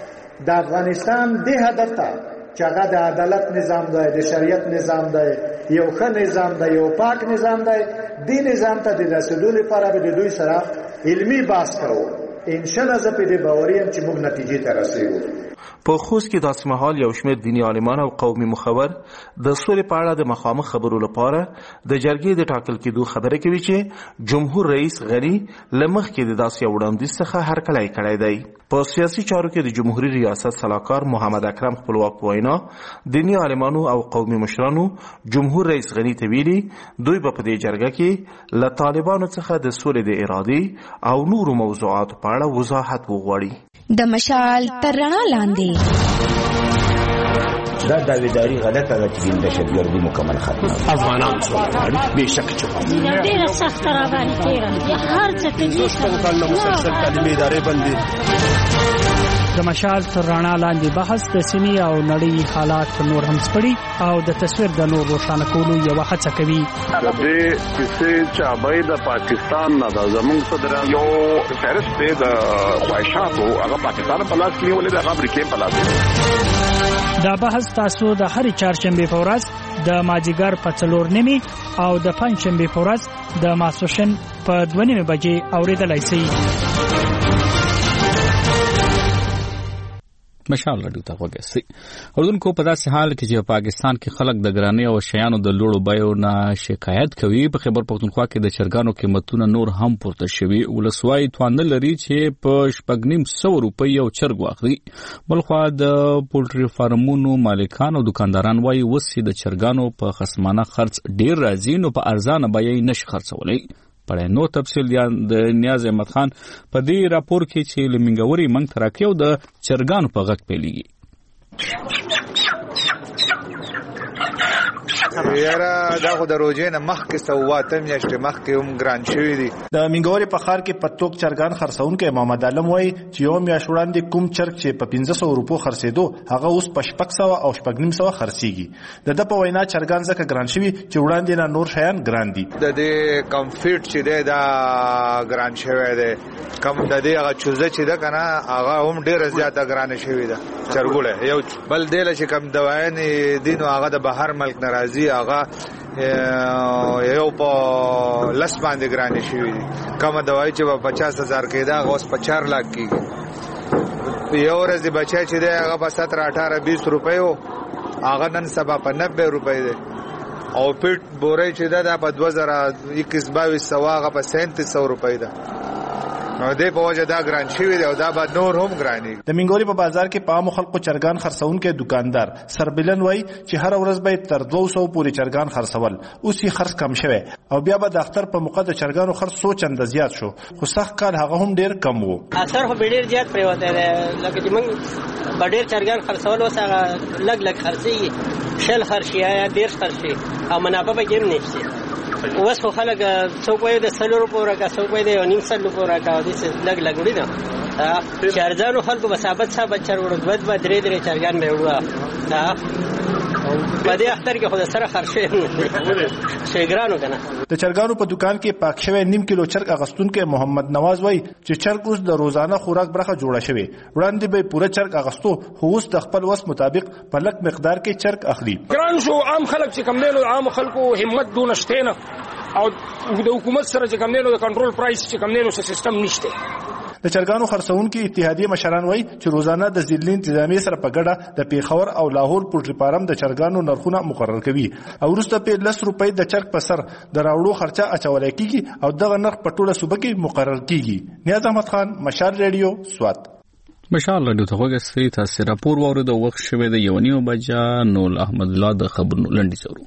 د افغانستان دې هدف ته چې هغه د عدالت نظام دی، د شریعت نظام دی، یو ښه نظام دی، یو پاک نظام دی، دې نظام ته د رسېدو لپاره به د دوی سره علمي بحث کوو. انشاءالله زه په دې باوري یم چې موږ نتیجې ته رسېږو. په خوست کې داسې مهال یو شمېر دیني عالمان او قومي مخور د سولې په اړه د مخامخ خبرو لپاره د جرګې د ټاکل کېدو خبره کوي چې جمهور رئیس غني له مخکې د داسې یو وړاندیز څخه هرکلی کړی دی. په سیاسي چارو کې د جمهوري ریاست سلاکار محمد اکرم خپلواک په وینا دیني عالمانو او قومي مشرانو جمهور رئیس غني ته ویلي دوی به په دې جرګه کې له طالبانو څخه د سولې د ارادې او نورو موضوعاتو په اړه وضاحت وغواړي. د مشال تر رڼا لاندې دا داویداری غلطه ده چې د دهشتګردي مکمل ختمه افغانان سره بېشک چوپه ډېره سخته راباندې تېره هر څه کوي کله مسلسل تعلیمي ادارې بندي. د مشال تر رڼا لاندې بحث د سیمې او نړۍ حالات نور هم سپړي او د تصویر د نور روښانه کولو یوه هڅه کوي. د دې کیسې چابۍ د پاکستان نه ده، زموږ صدر یو فهرست دی د خواهشاتو، هغه پاکستان په لاس کې نیولې ده، هغه امریکې په لاس کې. دا بحث تاسو د هرې چهارشنبې په ورځ د مازدیګر په څلور نیمې او د پنجشنبې په ورځ د ماسپښین په دوه نیمې بجې اورېدلی شئ. مشال راډیو ته وګورئ. اوردونکو په داسې حال کې چې پاکستان کې خلک د ګرانۍ او شیانو د لوړو بیو نه شکایت کوي، په خیبر پختونخوا کې د چرګانو قیمتونه نور هم پورته شوي. ولسوای توان لري چې په شپږ نیم سو روپۍ یو چرګ واخلي. بلخوا د پولټري فارمونو مالکان او دکانداران وایي اوس چې د چرګانو په خصمانه خرڅ ډیر راځي نو په ارزانه بیه یې نشي خرڅولی. پړې نو تفصیل د نیاز احمد خان په دې راپور کې چې لمنګوري منګ تراکي او د چرګانو په غږ پیلېږي. یاره دا خو د روژې نه مخکې سواته میاشتې مخکې هم ګران شوي دي. د منګوري په ښار کې پتوک چرګان خرڅونکی محمد عالم وایي چې یو میاشت وړاندې کوم چرګ چې په پنځه سوه روپو خرڅېدو هغه اوس په شپږ سوه او شپږ نیم سوه خرڅېږي. د ده په وینا چرګان ځکه ګران شوي چې وړاندې نه نور شیان ګران دي. د دې کمفیټ چې دی دا ګران شوی دی، کم د دې هغه چوزه چې ده که نه هغه هم ډېره زیاته ګرانه شوې ده. چرګوړی یو بل دی له چې کم دوایانې دي نو هغه د بهر ملک نه راځي، هغه یو په لس باندې ګرانې شوي دي. کومه دوایي چې به پچاس هزار کېده هغه اوس په چار لاک کېږي. یو ورځ بچی چې دی هغه به ستره اټاره بیس روپۍ و، هغه نن سبا په نبې روپۍ دی. او پیټ بورۍ چې ده دا په دوه زره اکیس باویس سوه هغه په سینتیس سوه روپۍ ده. نو دې په وجه دا ګران شوي دی او دا به نور هم ګرانېږي. د منګوري په بازار کې په عامو خلکو چرګان خرڅونکی دکاندار سربلن وایي چې هره ورځ به یې تر دوه سوو پورې چرګان خرڅول، اوس یې خرڅ کم شوی او بیا به د اختر په موقع د چرګانو خرڅ څو چنده زیات شو، خو سخت کال هغه هم ډېر کم و. اثر خو به ډېر زیات پرېوتی دی، لکه چې موږ به ډېر چرګان خرڅول اوس هغه لږ لږ خرڅېږي، شل خرڅ شي یا ډېر خرڅ شي او منافع به کې هم نشته. اوس خو خلک څوک وایي د سلو روپو راکا څوک وایي د نیم سلو روپو راکا داسې لږ لږ وړي نه چې ارزانو خلکو به ثابت ثابت چر وړو دوه دوه درې درې چرګان به وړو په دې اختر کې خو د سره خرشه شیګرانو کنه. د چرګانو په دکان کې پاک شوی نیم کیلو چرګ اغستونکو محمد نواز وای چې چرګ اوس د روزانه خوراک برخه جوړه شوی وړاندې به پوره چرګ اغستو خو اوس د خپل وس مطابق په لک مقدار کې چرګ اخلي. ګران شو عام خلک چې کم دینو عام خلکو همت دون شته نه او د حکومت سره چې کم دینو د کنټرول پرایس چې کم دینو سیستم نشته. د چرګانو خرڅونکو اتحادیه مشران وای چې روزانه د ځلین انتظامی سره په ګډه د پیښور او لاهور پولټری فارم د چرګانو نرخونه مقرر کوي او وروسته په لس روپۍ د چرګ په سر د راوړو خرچه اچول کیږي او دغه نرخ په ټوله صوبه کې مقرر کیږي. نیاز احمد خان، مشال ریډیو، سوات. مشال ریډیو ته وګورئ تاسو راپور ووري د وخت شوه د یونیو بجا نول احمد الله د خبرونو لنډی سرو.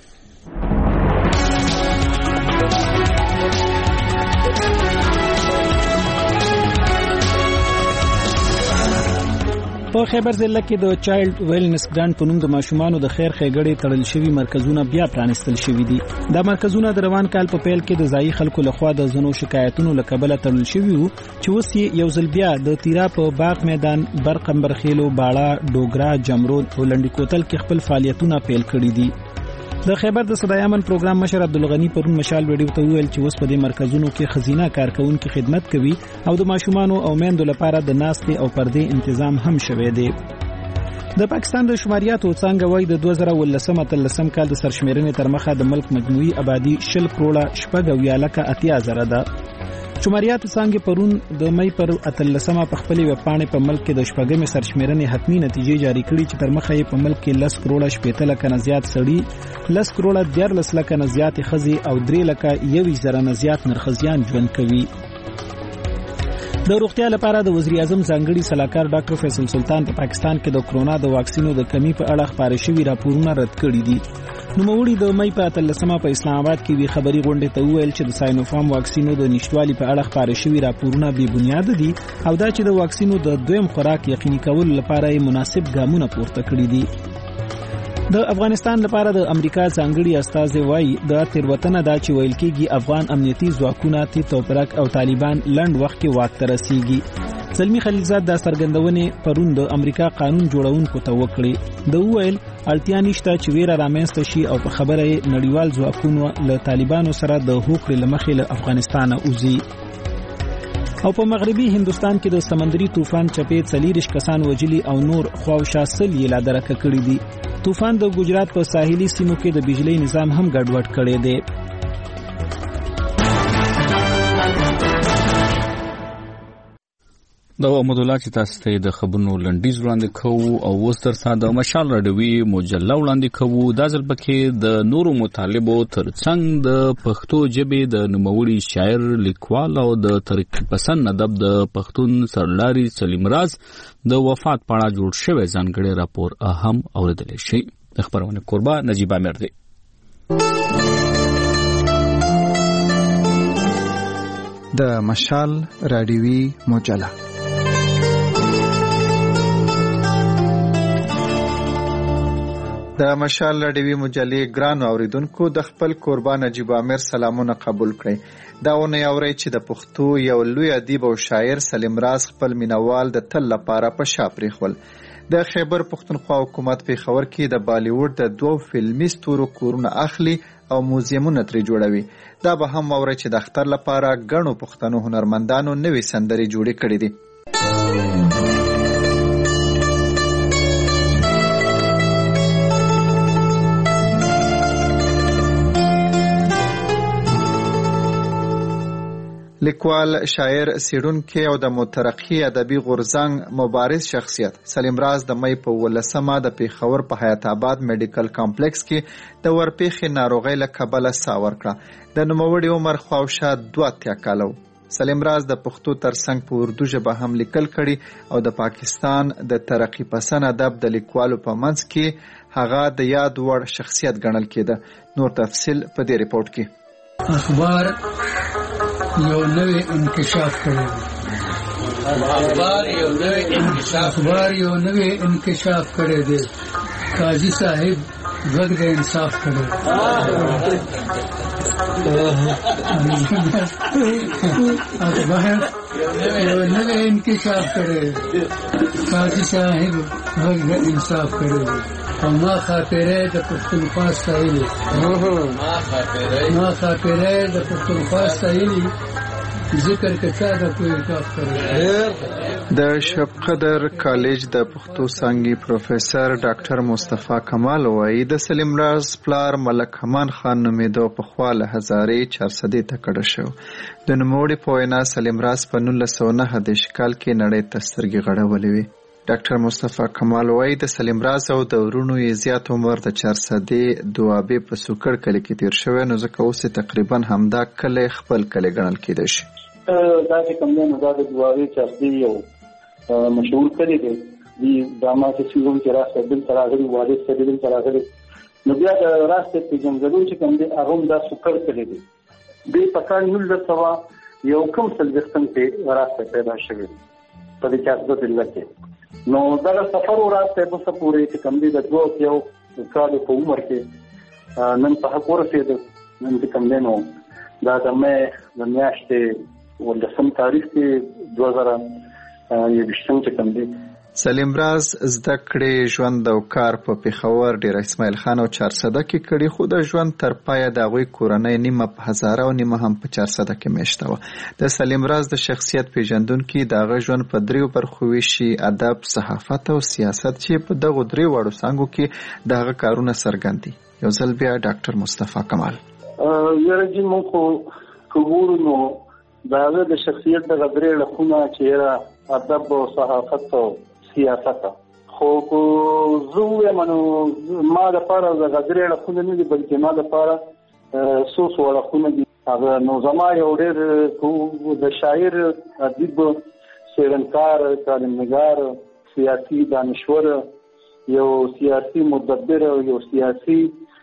په خیبر ضلع کې د چایلډ ویلنس ګرانټ په نوم د ماشومانو د خیر ښېګړې تړل شوي مرکزونه بیا پرانیستل شوي دي. دا مرکزونه د روان کال په پیل کې د ځایي خلکو لخوا د ځینو شکایتونو له کبله تړل شوي وو چې اوس یې یو ځل بیا د تیرا په باغ میدان، برقمبرخیلو، باړه، ډوګرا، جمرود او لنډي کوتل کې خپل فعالیتونه پیل کړي دي. د خیبر د صدای امن پروګرام مشر عبدالغنی پرون مشال ویډیو ته ویل چې اوس په دې مرکزونو کې خزینه کارکونکو خدمت کوي او د ماشومانو او میندو لپاره د ناستې او پردې تنظیم هم شوی دی. د پاکستان د شماریاتو څنګه وای د دوه زره ولسم اتلسم کال د سرشمیرنې تر مخه د ملک مجموعي آبادی شل کروڑه شپږ اویا لکه اتیا زره ده. شماریاتو څنګه پرون د مې پر اتلسمه په خپلې وپاڼې په ملک کې د شپږمې سرشمیرنې حتمی نتیجې جاری کړي چې تر مخه یې په ملک کې لس کروڑه شپېته لکه نه زیات سړي، لس کروڑه دیارلس لکه نه زیات ښځې او درې لکه یویشت زره نه زیات نرښځیان ژوند کوي. د روغتیا لپاره د وزیر اعظم ځانګړي سلاکار ډاکټر فیصل سلطان په پاکستان کې د کرونا د واکسینو د کمی په اړه خبرې شوي راپورونه رد کړي دي. نوموړي د مې په اتلسمه په اسلام آباد کې وی خبري غونډې ته وویل چې د ساینوفارم واکسینو د نشټوالي په اړه خبرې شوي راپورونه بې بنیاد دي او دا چې د واکسینو د دویم خوراک یقیني کول لپاره مناسب ګامونه پورته کړي دي. د افغانستان لپاره د امریکا ځانګړي استازي وایي د تیروتنه دا چې ویل کېږي افغان امنیتي ځواکونه تی توپرک او طالبان لنډ وخت کې واک ته رسیږي. زلمی خلیلزاد د سرګندونې پرون د امریکا قانون جوړونکو ته وکړي. د ویل اړتیا نشته چې ویره رامنځته شي او په خبره نړیوال ځواکونو له طالبانو سره د هوکړې له مخې له افغانستانه وځي. او په مغربي هندستان کې د سمندري طوفان چپې څلېرویشت کسان وژلي او نور خواوشا سل یې لا درکه کړي دي. طوفان د ګجرات په ساحلي سیمو کې د بجلی نظام هم ګډوډ کړی دی. دا محمد الله چې تاسو ته د خبرونو لنډیز وړاندې کوو او اوس درته د مشال راډیوي مجله وړاندې کوو. دا ځل پکې د نورو مطالبو ترڅنګ د پښتو ژبې د نوموړي شاعر، لیکوال او د ترقي پسند ادب د پښتون سرلاري سلیم راز د وفات په اړه جوړ شوی ځانګړی راپور هم اوریدلی شي. د خبرونه کوربه نجیب امیر دی. د مشال راډیوي مجله د مشال راډیوي مجلې ګرانو اوریدونکو د خپل کوربه نجیب امیر سلامونه قبول کړئ. دا ونه اوري چې د پښتو یو لوی ادیب او شاعر سلیم راز خپل مینوال د تل لپاره په شا پرېښول. د خیبر پښتونخوا حکومت په خبر کې د بالیوډ د دوه فلمي ستورو کورونه اخلي او موزیمونه ترې جوړوي. دا به هم اوري چې د اختر لپاره ګڼو پښتنو هنرمندانو نوې سندرې جوړې کړې دي. لیکوال، شاعر، څېړونکی او د مترقي ادبي غورځنګ مبارز شخصیت سلیم راز د مې په ولسمه د پیښور په حیات آباد میډیکل کمپلیکس کې د ورپېښې ناروغۍ له کبله ساه ورکړه. د نوموړي عمر خواوشا دوه اتیا کاله و. سلیم راز د پښتو ترڅنګ په اردو ژبه هم لیکل کړي او د پاکستان د ترقي پسند ادب د لیکوالو په منځ کې هغه د یاد وړ شخصیت ګڼل کېده. نور تفصیل په دې ریپورت کې. اخبار یو نوې انکشاف کړی اخبار یو نوې انکشاف اخبار یو نوې انکشاف کړی دی. قاضي صاحب غږ د انصاف کړی. باید یو نوی انکشاف کړی قاضي صاحب غږ انصاف کړی او ما خاطره د پښتونخوا ستایلې ما خاطره د پښتونخوا ستایلې ذکر کچا د کوی کاف کړی. د شب قدر کالج د پښتو څانګې پروفیسور ډاکټر مصطفی کمال وایي د سلیم راز پلار ملک حمان خان نومیدو په خوا له هزارې چارصدې ته کډه شو. د نوموړي په وینا سلیم راز په نولس سوه نهه دېرش کال کې نړۍ ته سترګې غړولې وې. ډاکټر مصطفی کمال وایي د سلیم راز او د ورونو یې زیات عمر د چارصدې دوابې په سوکړ کلي کې تیر شوی، نو ځکه اوس تقریبا همدا کلی خپل کلی ګڼل کېدی شي. دا چې کوم دی نو دا د دوابې چارصدې یو مشهور کلی دی. دا ما چې سیزون کې راسته دلته راغلي والد سره دلته راغلي نو بیا د راسته پېژندګلو چې کوم دی هغه هم دا سوکړ کلی دی. دی په کال نولس سوه یو کم څلوېښتم کې راسته پیدا شوی په دې چارصده ضلع کې. نو دغه سفر وراسته په پورې چې کوم دی د دوه یو کال په عمر کې نن په حق ورسېده. نن چې کوم دی نو دا د مې د میاشتې ولسم تاریخ کې دوه زره یوویشتم چې کوم دی. سلیم راز زده کړې ژوند او کار په پېښور ډېر اسماعیل خان او چارسده کې کړي، خو د ژوند تر پایه د هغوی کورنۍ نیمه په هزاره او نیمه هم په چارسده کې میشته وه. د سلیم راز د شخصیت پیژندونکي د هغه ژوند په دریو برخو ویشي: ادب، صحافت او سیاست، چې په دغو درې واړو څانګو کې د هغه کارونه څرګند دي. یو ځل بیا ډاکټر مصطفی کمال یاره جي موږ خو که ګورو نو د هغه د شخصیت دغه درې اړخونه چې یاره ادب او صحافت او سیاست، خو کو زه ووایم نو ما دپاره دغه درې اړخونه نه دي بلکې ما دپاره څو څو اړخونه دي. هغه نو زما یو ډېر د شاعر، ادیب، څېړنکار، کالمنګار، سیاسي دانشور، یو سیاسي مدبر او یو سیاسي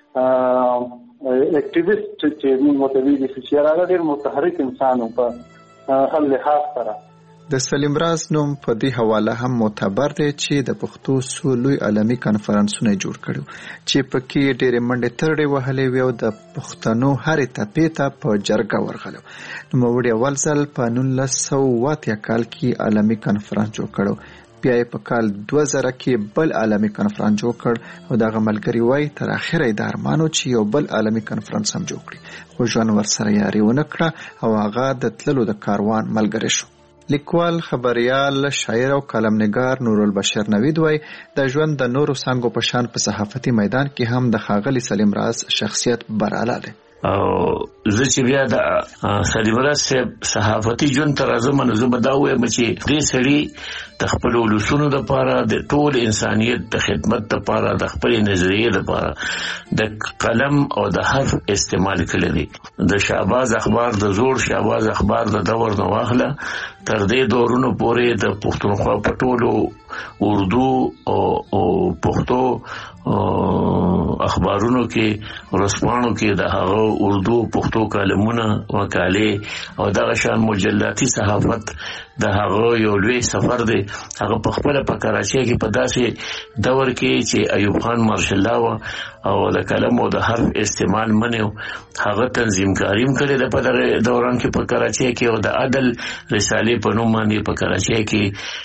اکټیویسټ چې موږ ورته ویلی شو چې هغه ډېر متحرک انسان و په هر لحاظ سره. د سلیم راز نوم په دې حواله هم معتبر دی چې د پښتو څو لوی عالمي کنفرانسونه جوړ کړي چې پکې ډېرې منډې ترړې وهلې وې او د پښتنو هرې تپې ته په جرګه ورغلو. نوموړي اول ځل په نولس سوه اوه اتیا کال کې عالمي کنفرانس جوړ کړو، بیا یې په کال دوه زره کې بل عالمي کنفرانس جوړ کړ او دغه ملګري وایي تر اخره یې د ارمانو چې یو بل عالمي کنفرانس هم جوړ کړي، خو ژوند ورسره یاري ونه کړه او هغه د تللو د کاروان ملګری شو. لیکوال، خبریال، شاعر او کالمنګار نورالبشر نوید وایي د ژوند د نورو څانګو په شان په صحافتي میدان کې هم د ښاغلي سلیم راز شخصیت براله دی. او زه چې بیا د سلیم راز صاحب صحافتي ژوند ته راځم نو زه به دا ووایم چې دې سړي د خپلو ولسونو دپاره د ټول انسانیت د خدمت دپاره د خپلې نظریې دپاره د قلم او د حرف استعمال کړی دی. د شهباز اخبار، د زوړ شهباز اخبار د دور نه واخله تر دې دورونو پورې د پښتونخوا په ټولو اردو او پښتو اخبارونو کې ورځپاڼو کې د هغه اردو پښتو کالمونه، مقالې او دغه شان مجلاتي صحافت د هغه یو لوی سفر دی. هغه په خپله په کراچۍ کې په داسې دور کې چې ایوب خان مارشالله و او د کلم او د حرف استعمال منیو، هغه تنظیمکاري هم کړې ده په دغه دوران کې په کراچۍ کې او د عدل رسالې په نوم باندې په کراچۍ کې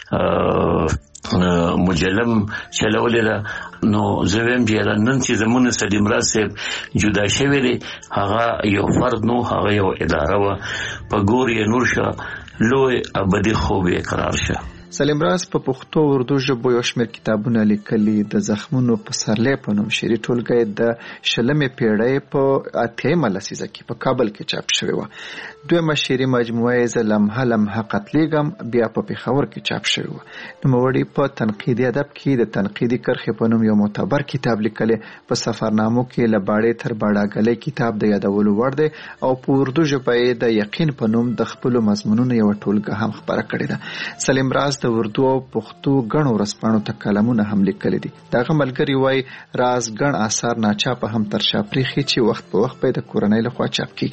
مجلم چلولې ده. نو زه وایم چې نن چې زمونږ سلیم راز صاحب جدا شوی دی هغه یو فرد نو، هغه یو اداره وه. په ګور یې نور شه لوی ابدي خوب یې قرار شه. سلیم راز په پښتو او اردو ژبو یو شمېر کتابونه لیکلي. د زخمونو پسرلی په نوم شعري ټولګه د شلمې پیړۍ په اتیایمه لسیزه کې په کابل کې چاپ شوې وه. دویمه شعري مجموعه یې زه لمحه لمحه قتلیږم بیا په پېښور کې چاپ شوې وه. نوموړي په تنقیدي ادب کې د تنقیدي کرښې په نوم یو معتبر کتاب لیکلی. په سفرنامو کې له باړې تر باډاګلۍ کتاب د یادولو وړ دی او په اردو ژبه یې د یقین په نوم د خپلو مضمونونو یوه ټولګه هم خپره کړې ده. سلیم راز د اردو او پښتو ګڼو ورځپاڼو ته کلمونه هم لیکلي دي. دغه ملګري وایي راز ګڼ آثار ناچاپه هم تر شا پرېښي چې وخت په وخت به د کورنۍ لخوا چاپ کیږي.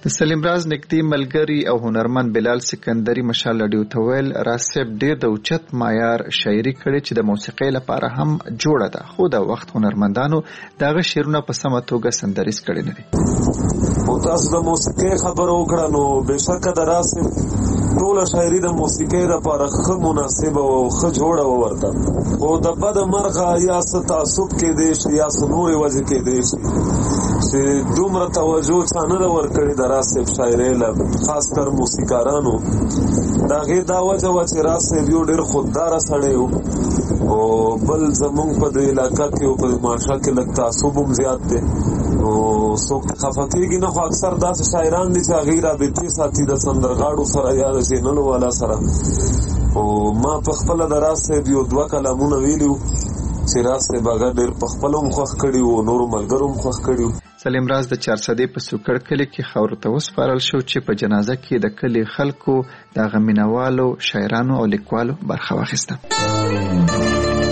د سلیم راز نږدې ملګری او هنرمند بلال سکندري مشال رادیو ته ویل راسب ډېر د اوچت معیار شاعري کړې چې د موسیقۍ لپاره هم جوړه ده، خو د وخت هنرمندانو دغه شعرونه په سمه توګه سندریز کړي نه دي. او تاسو د موسیقۍ خبرو وکړه نو بېشکه د راسب ټوله شاعري د موسیقۍ لپاره ښه مناسبه او ښه جوړه وه ورته، خو د بده مرغه یا څه تعصب کېدی شي یا څه نورې وجې کېدی شي چې دومره توجه چا نه ده ورکړې د راسب شاعرۍ له خاص کر موسیقارانو. د هغې دا وجه وه چې راسب یو ډېر خودداره سړی و او بل زمونږ په دې علاقه کې او په معاشره کې لږ تعصب هم زیات دی نو څوک خفه کېږي نه، خو اکثر داسې شاعران دي چې هغې رابطې ساتي د سندرغاړو سره یا د چینلو والا سره. او ما په خپله د راسب یو دوه کلامونه ویلي وو چې راسب هغه ډېر په خپله هم خوښ کړي وو، نورو ملګرو هم خوښ کړي وو. سلیم راز د چارسدې په سوکړ کلي کې خاورو ته وسپارل شو چې په جنازه کې د کلي خلکو د هغه مینوالو شاعرانو او لیکوالو برخه واخیسته.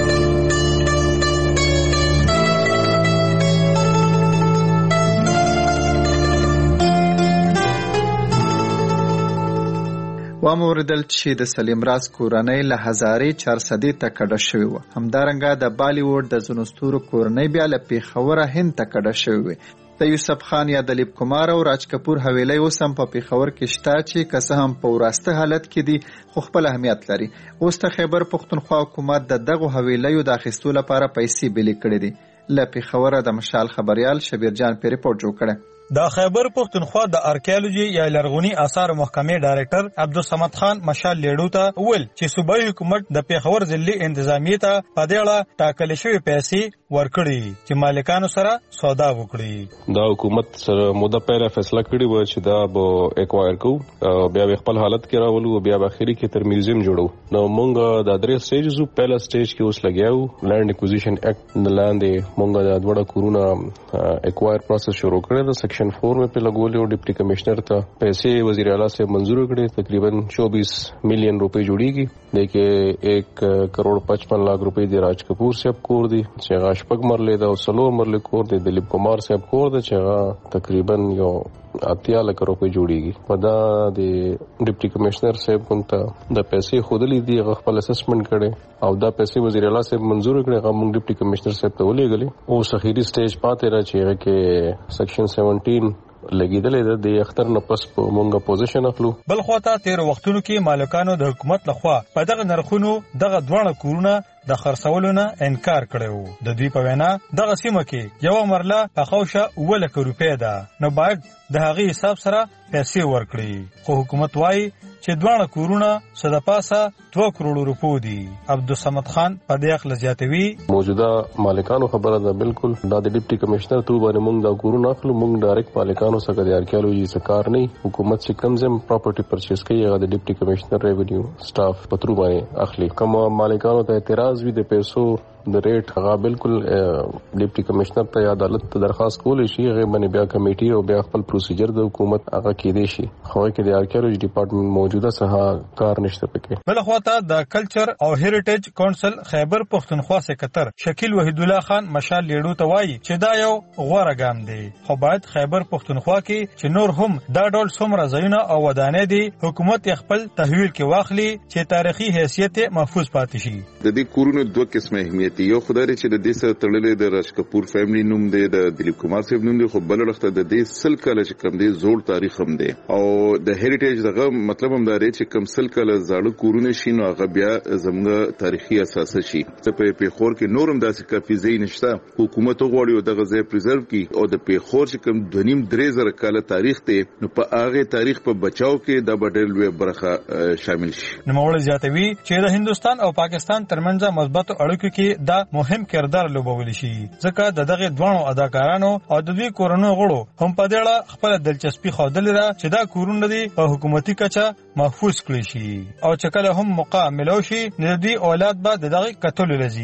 وامو اوریدل چې د سلیم راز کورنۍ له هزارې چارسدې ته کډه شوې وه. همدارنګه د بالیوډ د ځینو ستورو کورنۍ بیا له پېښوره هند ته کډه شوې وې. د یوسف خان یا دلیپ کمار او راج کپور حویلی اوس هم په پېښور کې شته چې که څه هم په وراسته حالت کې دي خو خپل اهمیت لري. اوس د خیبر پښتونخوا حکومت د دغو حویلیو د اخیستو لپاره پیسې بلې کړې دي. له پېښوره د مشال خبریال شبیر جان پې رپورټ جوړ کړی. د خیبر پښتونخوا د ارکیالوجي یا لرغونی آثار محکمې ډایرکټر عبدالصمد خان مشال لیډو ته ویل چې صوبایي حکومت د پېښور ضلعي انتظامیې ته په دې اړه ټاکلې شوې پیسې ورکړي چې مالکانو سره سودا وکړي. دا حکومت سره موده پیله فیصله کړې وه چې دا به اکوایر کوو، بیا به خپل حالت کې راولو، بیا به اخري کې تر میوزیم جوړو. نو موږ د درې سټیجز وو. پهله سټیج کې اوس لګیا وو، لینډ اکوزیشن اکټ د لاندې موږ د دوړه کورونه اکوایر پروسس شروع کړی د سیکشن فور में पे लगोले और डिप्टी कमिश्नर था पैसे वजीर आला से मंजूर करे तकरीबन चौबीस मिलियन रुपए जुड़ेगी. देखिए एक करोड़ पचपन लाख रुपए दे राज कपूर से अब कोर दी चेगा शपक मर लेदा और सलो मरले कोर दे दिलीप कुमार से अब कोर दे चेगा तकरीबन यो اتیا لک روپے جوړیږي. په دا د ډیپټي کمشنر صاحب کومه د پیسې خودلې دی خپل اسسمنټ کړي او دا پیسې وزیر اعلی صاحب منزور کړي. هغه موږ ډیپټي کمشنر صاحب ته ولېګلې او اخیری سټیج پاتې را چې کې سیکشن سیونټین لګیدلې د اختر نه پس په مونږه پوزیشن اخلو. بل خواته تیر وختونو کې مالکانو د حکومت لخوا په دغه نرخونو دغه دوه کورونه د خرڅولو نه انکار کړو. د دوی په وینا دغه سیمه کې یو مرله په خوشه ولکه روپې ده، نو باید د هغې حساب سره پیسې ورکړي. خو حکومت وایي چې دوه کورونه صد پاسه دوه کروڑ روپو دي. عبدالصمد خان په دې اخله زیاتوي موجوده مالکانو خبره ده بالکل دا د ډیپټي کمشنر تر باندې موږ دا کورونه اخلو. موږ ډایرکټ مالکانو څخه د ارکیالوجي څخه نه، حکومت چې کوم ځم پراپرټي پرچیز کوي هغه د ډیپټي کمشنر ریونیو سټاف په تر باندې اخلي. کوم مالکانو ته اعتراض وي د پیسو د ریټ هغه بالکل ډیپټي کمشنر ته عدالت ته درخواست کولی شي. هغه باندې بیا کمیټي او بیا خپل پروسیجر د حکومت هغه کېدی شي. خو کې د ارکیالوجي ډپارټمنټ موجوده څه کار نشته پکې. بل خواته د کلچر او هریټیج کونسل خیبر پښتونخوا سکرټر شکیل وحید الله خان مشال لیډو ته وایي چې دا یو غوره ګام دی، خو باید خیبر پښتونخوا کې چې نور هم دا ډول څومره ځایونه او ودانۍ دي حکومت خپل تحویل کې واخلي چې تاریخي حیثیت محفوظ پاتې شي. د دې کورونو دوه قسمه اهمیت یو خدای چې د دې سره تړلې د راج کپور فیملی نوم دی، د دلیپ کمار صاحب نوم دی، خو بل وخت د دې سل کاله چې کم دی زوړ تاریخ هم دی او د هریټیج دغه مطلب هم دا دی چې کم سل کاله زاړه کورونه شي نو هغه بیا زموږ تاریخي اساس شي. ته په پیښور کې نورم داسې کافي ځای نشته، حکومت غواړي دغه ځای پریزرو کړي او د پیښور چې کم دونیم درې زره کاله تاریخ دی نو په هغه تاریخ په بچاو کې د بدل وی برخه شامل شي. نوموړی زیاتوي چې د هندستان او پاکستان ترمنځ مثبت اړیکو کې دا مهم کردار لوبولی شي، ځکه د دغه دوه اداکارانو او د دوی کورونو غړو هم په دې اړه خپل دلچسپي ښودلې ده چې دا کورونه دي په حکومتي کچه محفوظ کړي شي او چې کله هم موقع ملو شي د دوی اولاد به د دغه قتل لذي.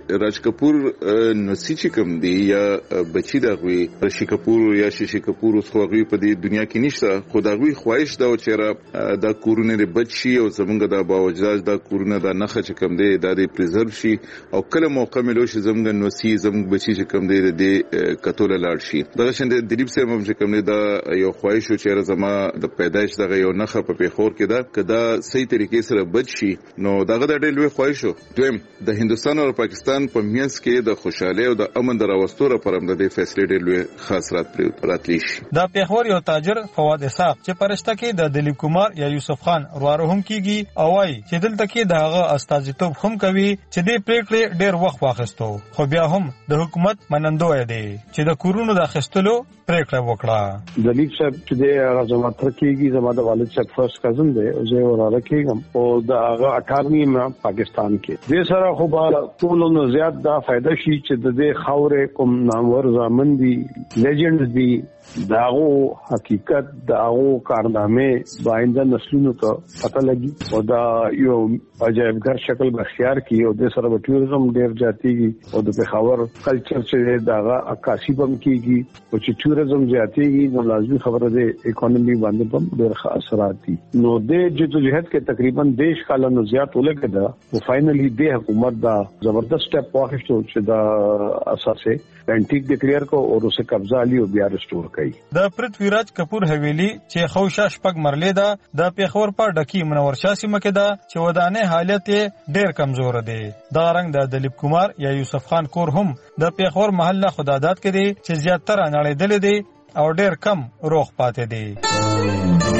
راج کپور نسی چې کوم دی یا بچی دا غوي رشي کپور یا ششي کپور اوس خو غوي په دې دنیا کې نشته، خو دا غوي خواهش دا چې دا کورونه د بچي او زمونږ د باوجداد دا کورونه دا نخ چې کوم دی دا د پریزرو شي او کله موقع ملو شي زمونږ نسی زمونږ بچي چې کوم دی د کتول لاړ شي. دا څنګه دلیپ سره هم چې کوم دی دا یو خواهش چې زما د پیدایش دغه یو نخ په پیخور کې دا کدا صحیح طریقې سره بچ شي نو دغه د ډېر لوی خواهش دویم د هندستان او پاکستان په میانس کې د خوشاله او د امن دراوستو لپاره هم د فیصلې ډېر لوی خاص راتلی شي. دا پیښور یو تاجر فواد اسحاق چې پرشته کې د دلیپ کمار یا یوسف خان ورواره هم کیږي او وايي چې دلته کې دغه استازیتوب هم کوي چې د پریکړې ډېر وخت واخیستو خو بیا هم د حکومت منندوی دی چې د کورونو د اخیستلو پریکړه وکړه. دلیپ صاحب چې د اعظم تر کېږي زما د والد صاحب فرست کزن دی او زه ورواره کېږم او د هغه اټارنی ما پاکستان کې د سره خو بار ټول نو زیات دا فائدہ شي چې د دې خاورې کوم نامور زامن دي لیجنډز دي داغو حقیقت داغو کارنامې باینده نسلونو ته پته لګي او دا یو عجایبګر شکل بخیار کی او د سره ټوریزم ډیر جاتیږي او د پیښور کلچر چې داغه عکاسي بم کیږي او چې ټوریزم جاتیږي نو لازمي خبره ده اکانومي باندې بم ډیر ښه اثرات دي. نو د جدوجہد کې تقریبا دیش کاله نو زیات ولګه ده او فائنلی د حکومت دا زبردست سټپ واخیستو چې دا اساسه انټیک ډیکلیئر کو او اوسه قبضه علی او بیا ريسټور کړي. د پرتویراج کپور حویلی چې خوشا شپږ مرلې ده د پیښور په ډکی منور شاه سیمه کې ده چې ودانه حالت ډیر کمزور دی. دا رنګ د دلیپ کمار یا یوسف خان کور هم د پیښور محله خدادات کې دی چې زیاتره نړیدل دي او ډیر کم روغ پاتې دي.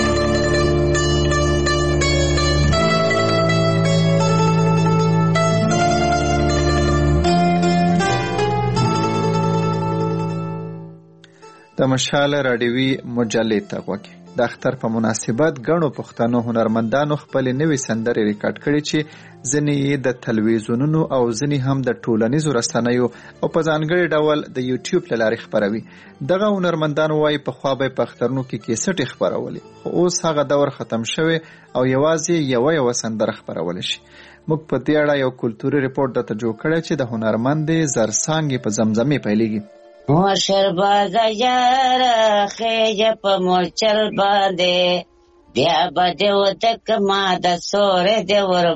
د مشال راډیوي مجلې ته غوږی د اختر په مناسبت غنو پښتنو هنرمندانو خپل نوې سندرې ریکارډ کړي چې ځنې یې د تلویزیونونو او ځنې هم د ټولنیزو رسنیو او په ځانګړي ډول د یوټیوب له لارې خپروي. دغه هنرمندانو وايي په خوا به په اخترونو کې کیسټ خپرولې خو اوس هغه دور ختم شوی او یوازې یو یو سندره خپرول شي. موږ په دې اړه یو کلتوري ریپورت درته جوړ کړی چې د هنرمند زرسانګ په زمزمې پیلېږي. موشر باز یار خیجه په موچل باندې بیا بده ودک ما د سورې د ور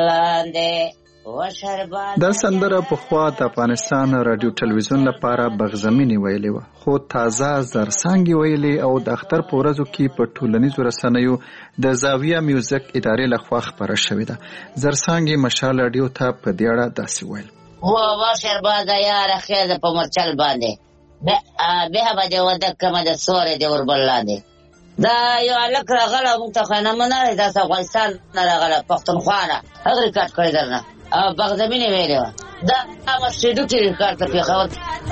بلاندې. دا سندره په خوا د افغانستان رادیو ټلویزیون لپاره بغزمینی ویلې و خو تازه زرسانګي ویلې او د اختر په ورځو کې په ټولنیزو رسنیو د زاویه میوزیک ادارې لخوا خبره شوې ده. زرسانګي مشال رادیو ته په دې اړه داسې ویل: و موشر باز یار خیجه په موچل باندې بیا بده ودک ما د سورې د ور بلاندې. دا یو الک راغله مونږ ته خو نه منل دا افغانستان نه راغله پښتونخوا نه هغه ریکارډ کړی درنه او بغزمینې ویلې وه دا مسجدو کې ریکارډ ته پیښور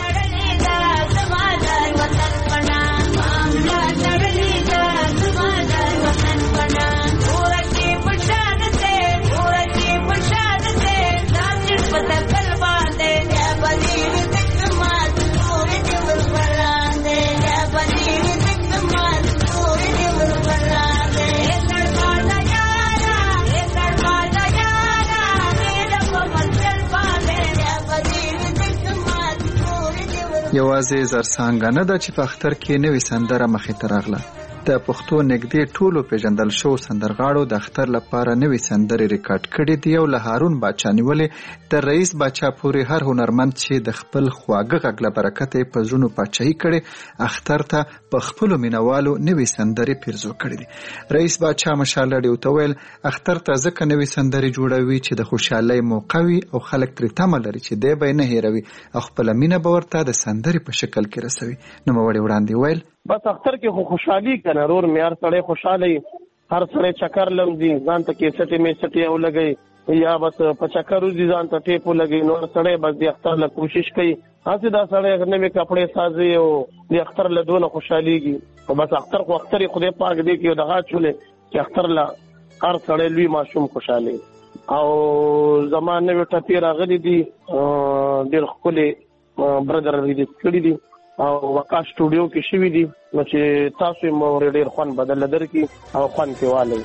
یوازې زرسانګ نه ده چې په اختر کې نوې سندره مخې ته راغله. د پښتو نږدې ټولو پیژندل شو سندرغاړو د اختر لپاره نوې سندرې ریکارډ کړي دي او له هارون باچا نیولې تر رئیس باچا پورې هر هنرمند چې د خپل خواږه غږ له برکته په زړونو پاچاهي کړي اختر ته په خپلو مینوالو نوې سندرې پیرزو کړي دي. رئیس باچا مشال رادیو ته ویل اختر ته ځکه نوې سندرې جوړوي چې د خوشحالۍ موقع وي او خلک ترې تمه لري چې دی به یې نه هیروي او خپله مینه به ورته د سندرې په شکل کې رسوي. نوموړي وړاندې ویل: بس اختر کې خو خوشحالي کنه رور میار سړی خوشاله هر سړی چکر لمزي ځان ته کیسټي میسټي او لګي یا بس په چکر وزي ځان ته ټیپو لګي نو سړی بس د اختر له کوشش کوي هڅه دا سړی نوې کپڑے سازي او د اختر له دونه خوشحاليږي او بس اختر خو اختر خدای پاک دې کې دغه چولې چې اختر لا هر سړی لوی ماشوم خوشاله او زمانه وی ټپی راغلي دي ډېر خولي برادر دې کړی دي او وقا سټوډیو کې شوی دي نو چې تاسو مو ډېر خوان بدل درکې او خوان کې والي.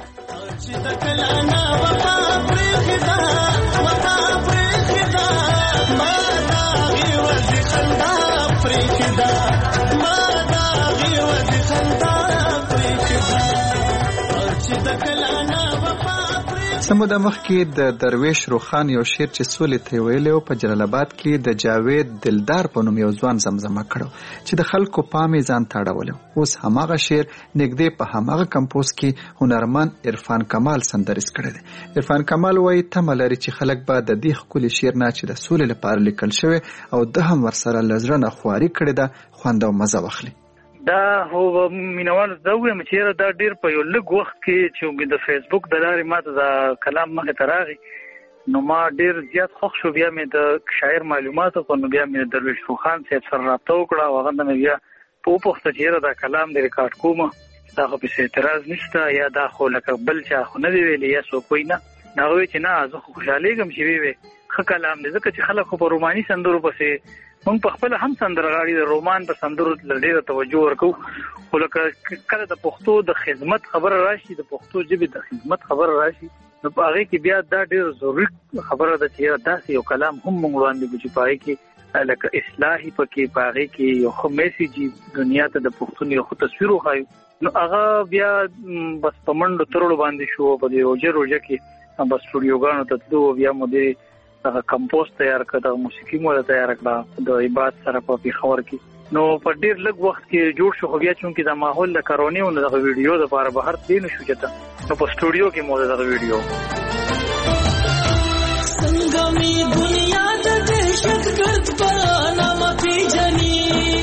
وطا سمو د مخ کې د درویش روخان یو شعر چې سولې ته ویلی و په جلال آباد کې د جاوید دلدار په نوم یو ځوان زمزمه کړو چې د خلکو پام یې ځان ته اړولی. اوس هماغه شعر نږدې په هماغه کمپوز کې هنرمند عرفان کمال سندریز کړی دی. عرفان کمال وایي تمه لري چې خلک به د دې ښکلي شعر نه چې د سولې لپاره لیکل شوی او ده هم ورسره له زړه نه خواري کړې ده خوند او مزه واخلي. دا هو مینوال زه وایم چې دا ډېر په یو لږ وخت کې چې د فیسبوک د لارې ماته دا کلام مخې ته راغی نو ما ډېر زیات خوښ شو. بیا مې د شاعر معلومات وکړ نو بیا مې درویش روخان صاحب سره رابطه وکړه او هغه نه مې بیا په وپوښتل چې یاره دا کلام دې ریکارډ کومه دا خو پسې اعتراض نشته یا دا خو لکه بل چا خو نه دی ویلی یا څوک وایي نه. هغه وایي چې نه زه خو خوشحالېږم چې وی وی ښه کلام دی ځکه چې خلک خو په روماني سندرو پسې موږ په خپل هم سندرغاړي د رومان په سندرو ډېره توجه ورکوو خو لکه کله د پښتو د خدمت خبره راشي د پښتو ژبې د خدمت خبره راشي نو په هغې کې بیا دا ډېر ضروري خبره ده چې داسې یو کلام هم موږ وړاندې کړو چې په هغې کې لکه اصلاحي پکې په هغې کې یو ښه میسیج دنیا ته د پښتون یو ښه تصویر وښایو نو هغه بیا بس په منډو ترړو باندې شو په دې روژه روژه کې بس سټوډیوګانو ته تلو بیا مو دې هغه کمپوز تیار کړ د موسیقي مو تیار کړه د عبادت سره په پیښور کې نو په ډیر لږ وخت کې جوړ شو خو بیا چونکې د ماحول د کورونی او د ویډیو د لپاره بهر تلین شو چته نو په سټوډیو کې مو د ویډیو څنګه می دنیا د دهشت ګرد په نام پیژني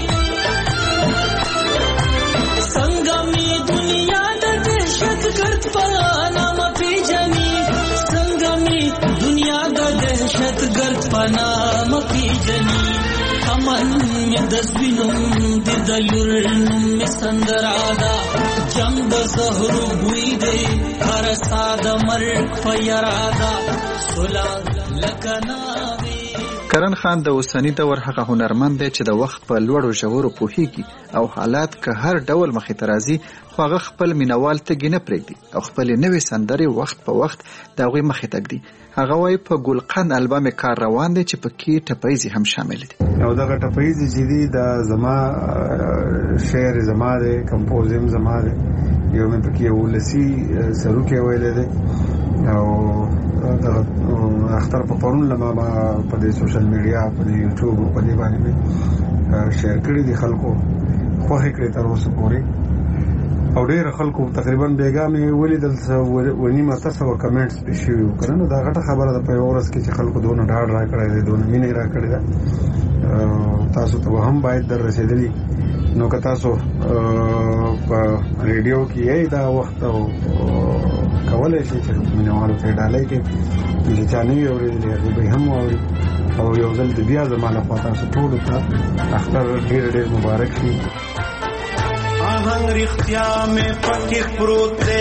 څنګه می دنیا د دهشت ګرد په نام پیژني څنګه می دنیا د دهشت ګرد په نام پیژني امن می د سپینم د دلورنم می سندرادا جنگ د زهر بوی دی هر ساده مرګ په یرادا سولا لکنا کرن خان د اوسنی دور هغه هنرمند دی چې د وخت په لوړو ژورو پوهیږي او حالات که هر ډول مخې ته راځي خو هغه خپل مینوال ته ګینه پرېږدي او خپل نوې سندرې وخت په وخت د هغوی مخې ته ږدي. هغه وایي په ګلقند البم کار روان دی چې پکې ټپیزې هم شامل دي او دغه ټپیزې چې دي د زما شعر زما دی کمپوزم زما دی یو مې پکې ولسي سروکې ویلی دی او دغه اختر په پرون لما په دې سوشل میډیا په دې یوټیوب په دې باندې مې شیر کړي دي خلکو خوښې کړې تر اوسه پورې او ډېر خلکو تقریبا بیګا مې ولیدل ونیمه ته سوه کمنټس پې شوي وو که نه نو دا غټه خبره ده په یوه ورځ کې چې خلکو دونه ډاډ را کړی دی دونه مینه یې را کړې ده تاسو ته به هم باید در رسېدلي نو که تاسو په ریډیو کې یې دا وخت او کولی شئ چې مینهوالو ته یې ډالۍ کړئ چې چا نه وي اورېدلي هغوی به یې هم واوري او یو ځل د بیا زما لخوا تاسو ټولو ته اختر ډېر ډېر مبارک شي. آهنگ رختیا میں پکی پروت دے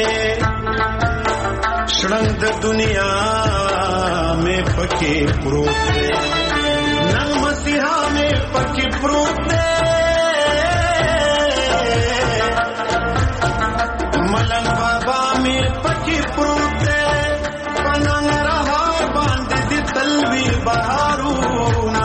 شڑنگ د دنیا میں پکی پروت دے ننگ مسیحا میں پکی پروت دے ملنگ بابا میں پکی پروت دے پننگ رہا باند دی تلوی بہارونا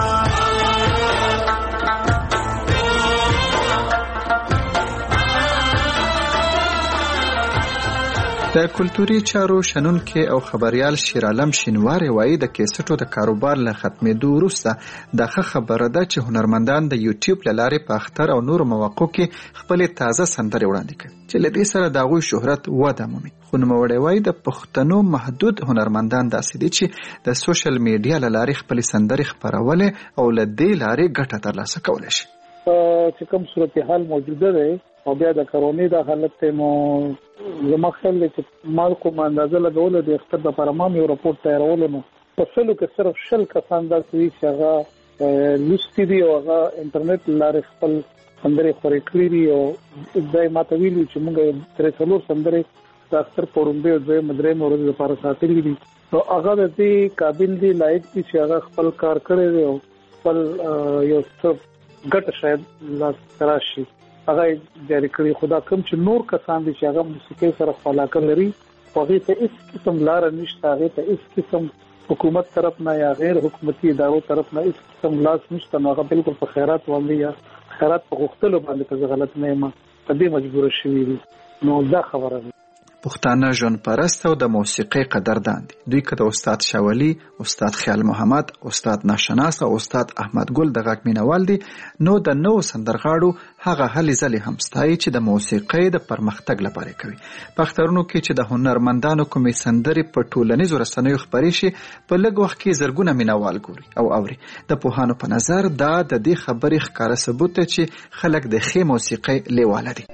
د کلتوري چارو شنونکي او خبريال شیر عالم شینواری وایي د کیسټو د کاروبار له ختمېدو وروسته دغه خبره ده چې هنرمندان د یوټیوب له لارې په اختر او نورو مواقعو کې خپلې تازه سندرې وړاندې کوي چې له دې سره د هغوی شهرت وده مومي. خو نوموړی وایي د پښتنو محدود هنرمندان داسې دي چې د سوشل میډیا له لارې خپلې سندرې خپرولې او له دې لارې ګټه ترلاسه کولی شي. چې کوم صورتحال موجوده دی او بیا د کرونې د حالت ته مو زما خیال دی چې ما کوم اندازه لګوله د اختر دپاره ما مې یو راپورټ تیارولو نو په سلو کې صرف شل کسان داسې دي چې هغه لوستي دي او هغه انټرنیټ له لارې خپل سندرې خپرې کړي دي او دا یې ما ته ویلي چې موږ درې څلور سندرې د اختر په وړومبۍ او دویمه درېیمه ورځې لپاره ساتلي دي نو هغه د دې قابل دي لایق دي چې هغه خپل کار کړی دی او خپل یو څه ګټه شاید لاسته راشي هغه جاری کړي. خدا کوم چې نور کسان دي چې هغه موسیقۍ سره علاقه لري هغې ته هېڅ قسم لاره نشته هغې ته هېڅ قسم حکومت طرف نه یا غیر حکومتي ادارو طرف نه هېڅ قسم لاس نشته نو هغه بالکل په خیرات باندې یا خیرات په غوښتلو باندې که زه غلط نه یم په دې مجبوره شوي دي نو دا خبره ده. پښتانه ژوند پرست او د موسیقۍ قدردان دي. دوی که د استاد شاولی، استاد خیال محمد، استاد ناشناس او استاد احمد ګل د غږ مینوال دي، نو د نوو سندرغاړو هغه هلې ځلې هم ستایي چې د موسیقۍ د پرمختګ لپاره کوي. په اخترونو کې چې د هنرمندانو کومې سندرې په ټولنیزو رسنیو خپرې شي، په لږ وخت کې زرګونه مینوال ګوري او اوري. د پوهانو په نظر دا د دې خبرې ښکاره ثبوت دی چې خلک د ښې موسیقۍ لیواله دي.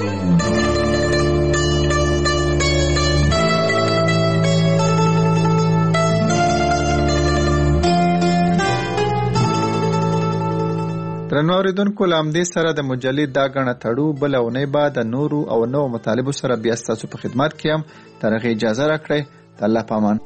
درنو اوریدونکو، له همدې سره د مجلې دا ګڼه تړو. بله اونۍ به د نورو او نوو مطالبو سره بیا ستاسو په خدمت کې یم. تر هغې اجازه راکړئ. د الله په امان.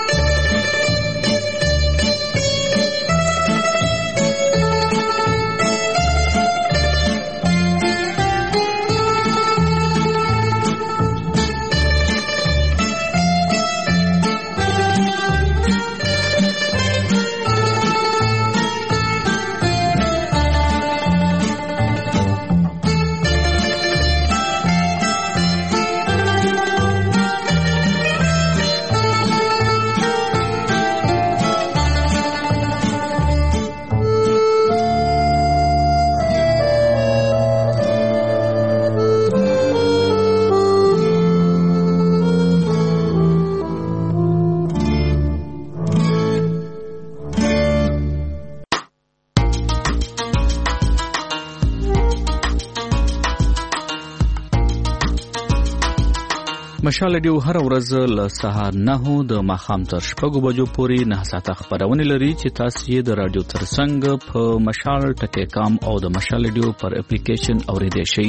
مشال ډیو هر ورځ له سهار نهو د ماښام تر شپږو بجو پورې نه ساعته خبرونه لري چې تاسو یې د رادیو ترڅنګ په مشال ټکی کام او د مشال ډیو پر اپلیکیشن اوریدئ شئ.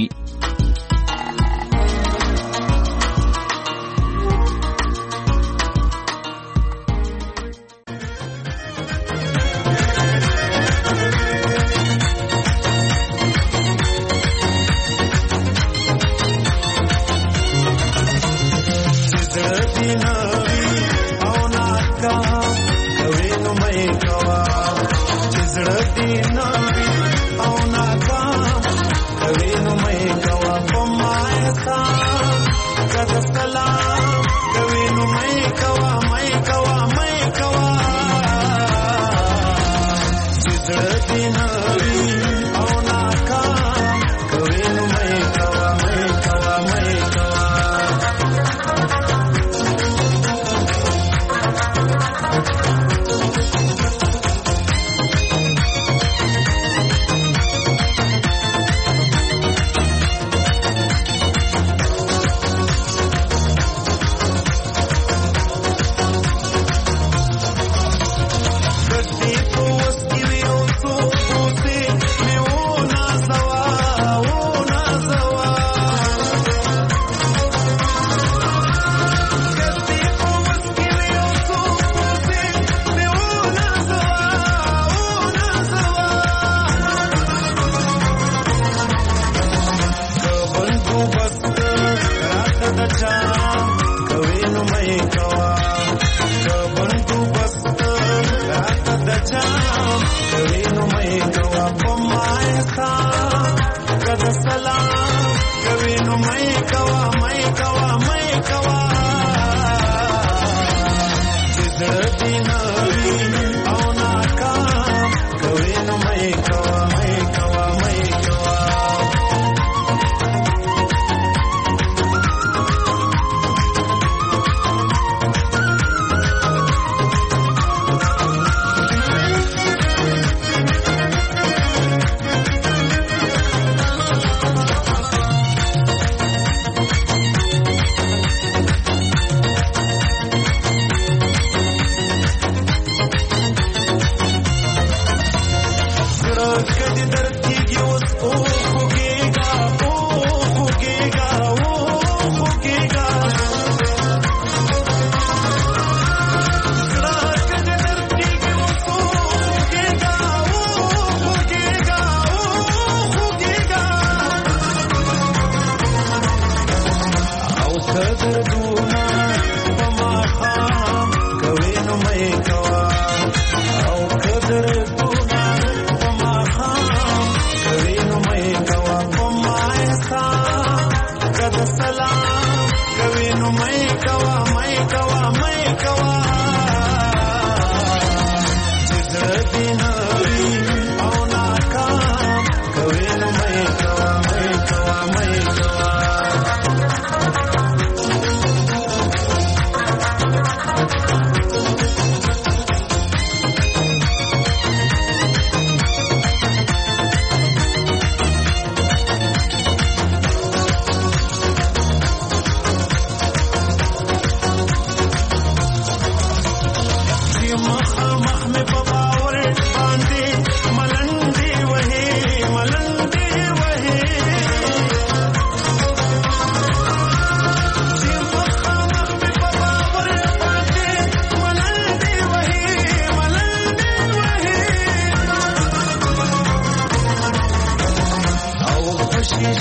Salam,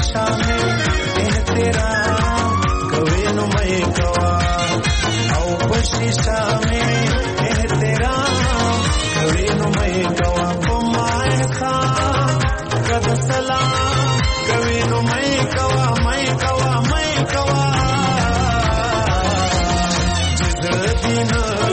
शीशा में एहतराम कवे नु मैं कवा औ शीशा में एहतराम कवे नु मैं कवा पमाए खा कद सलाम कवे नु मैं कवा मैं कवा मैं कवा जिस दिन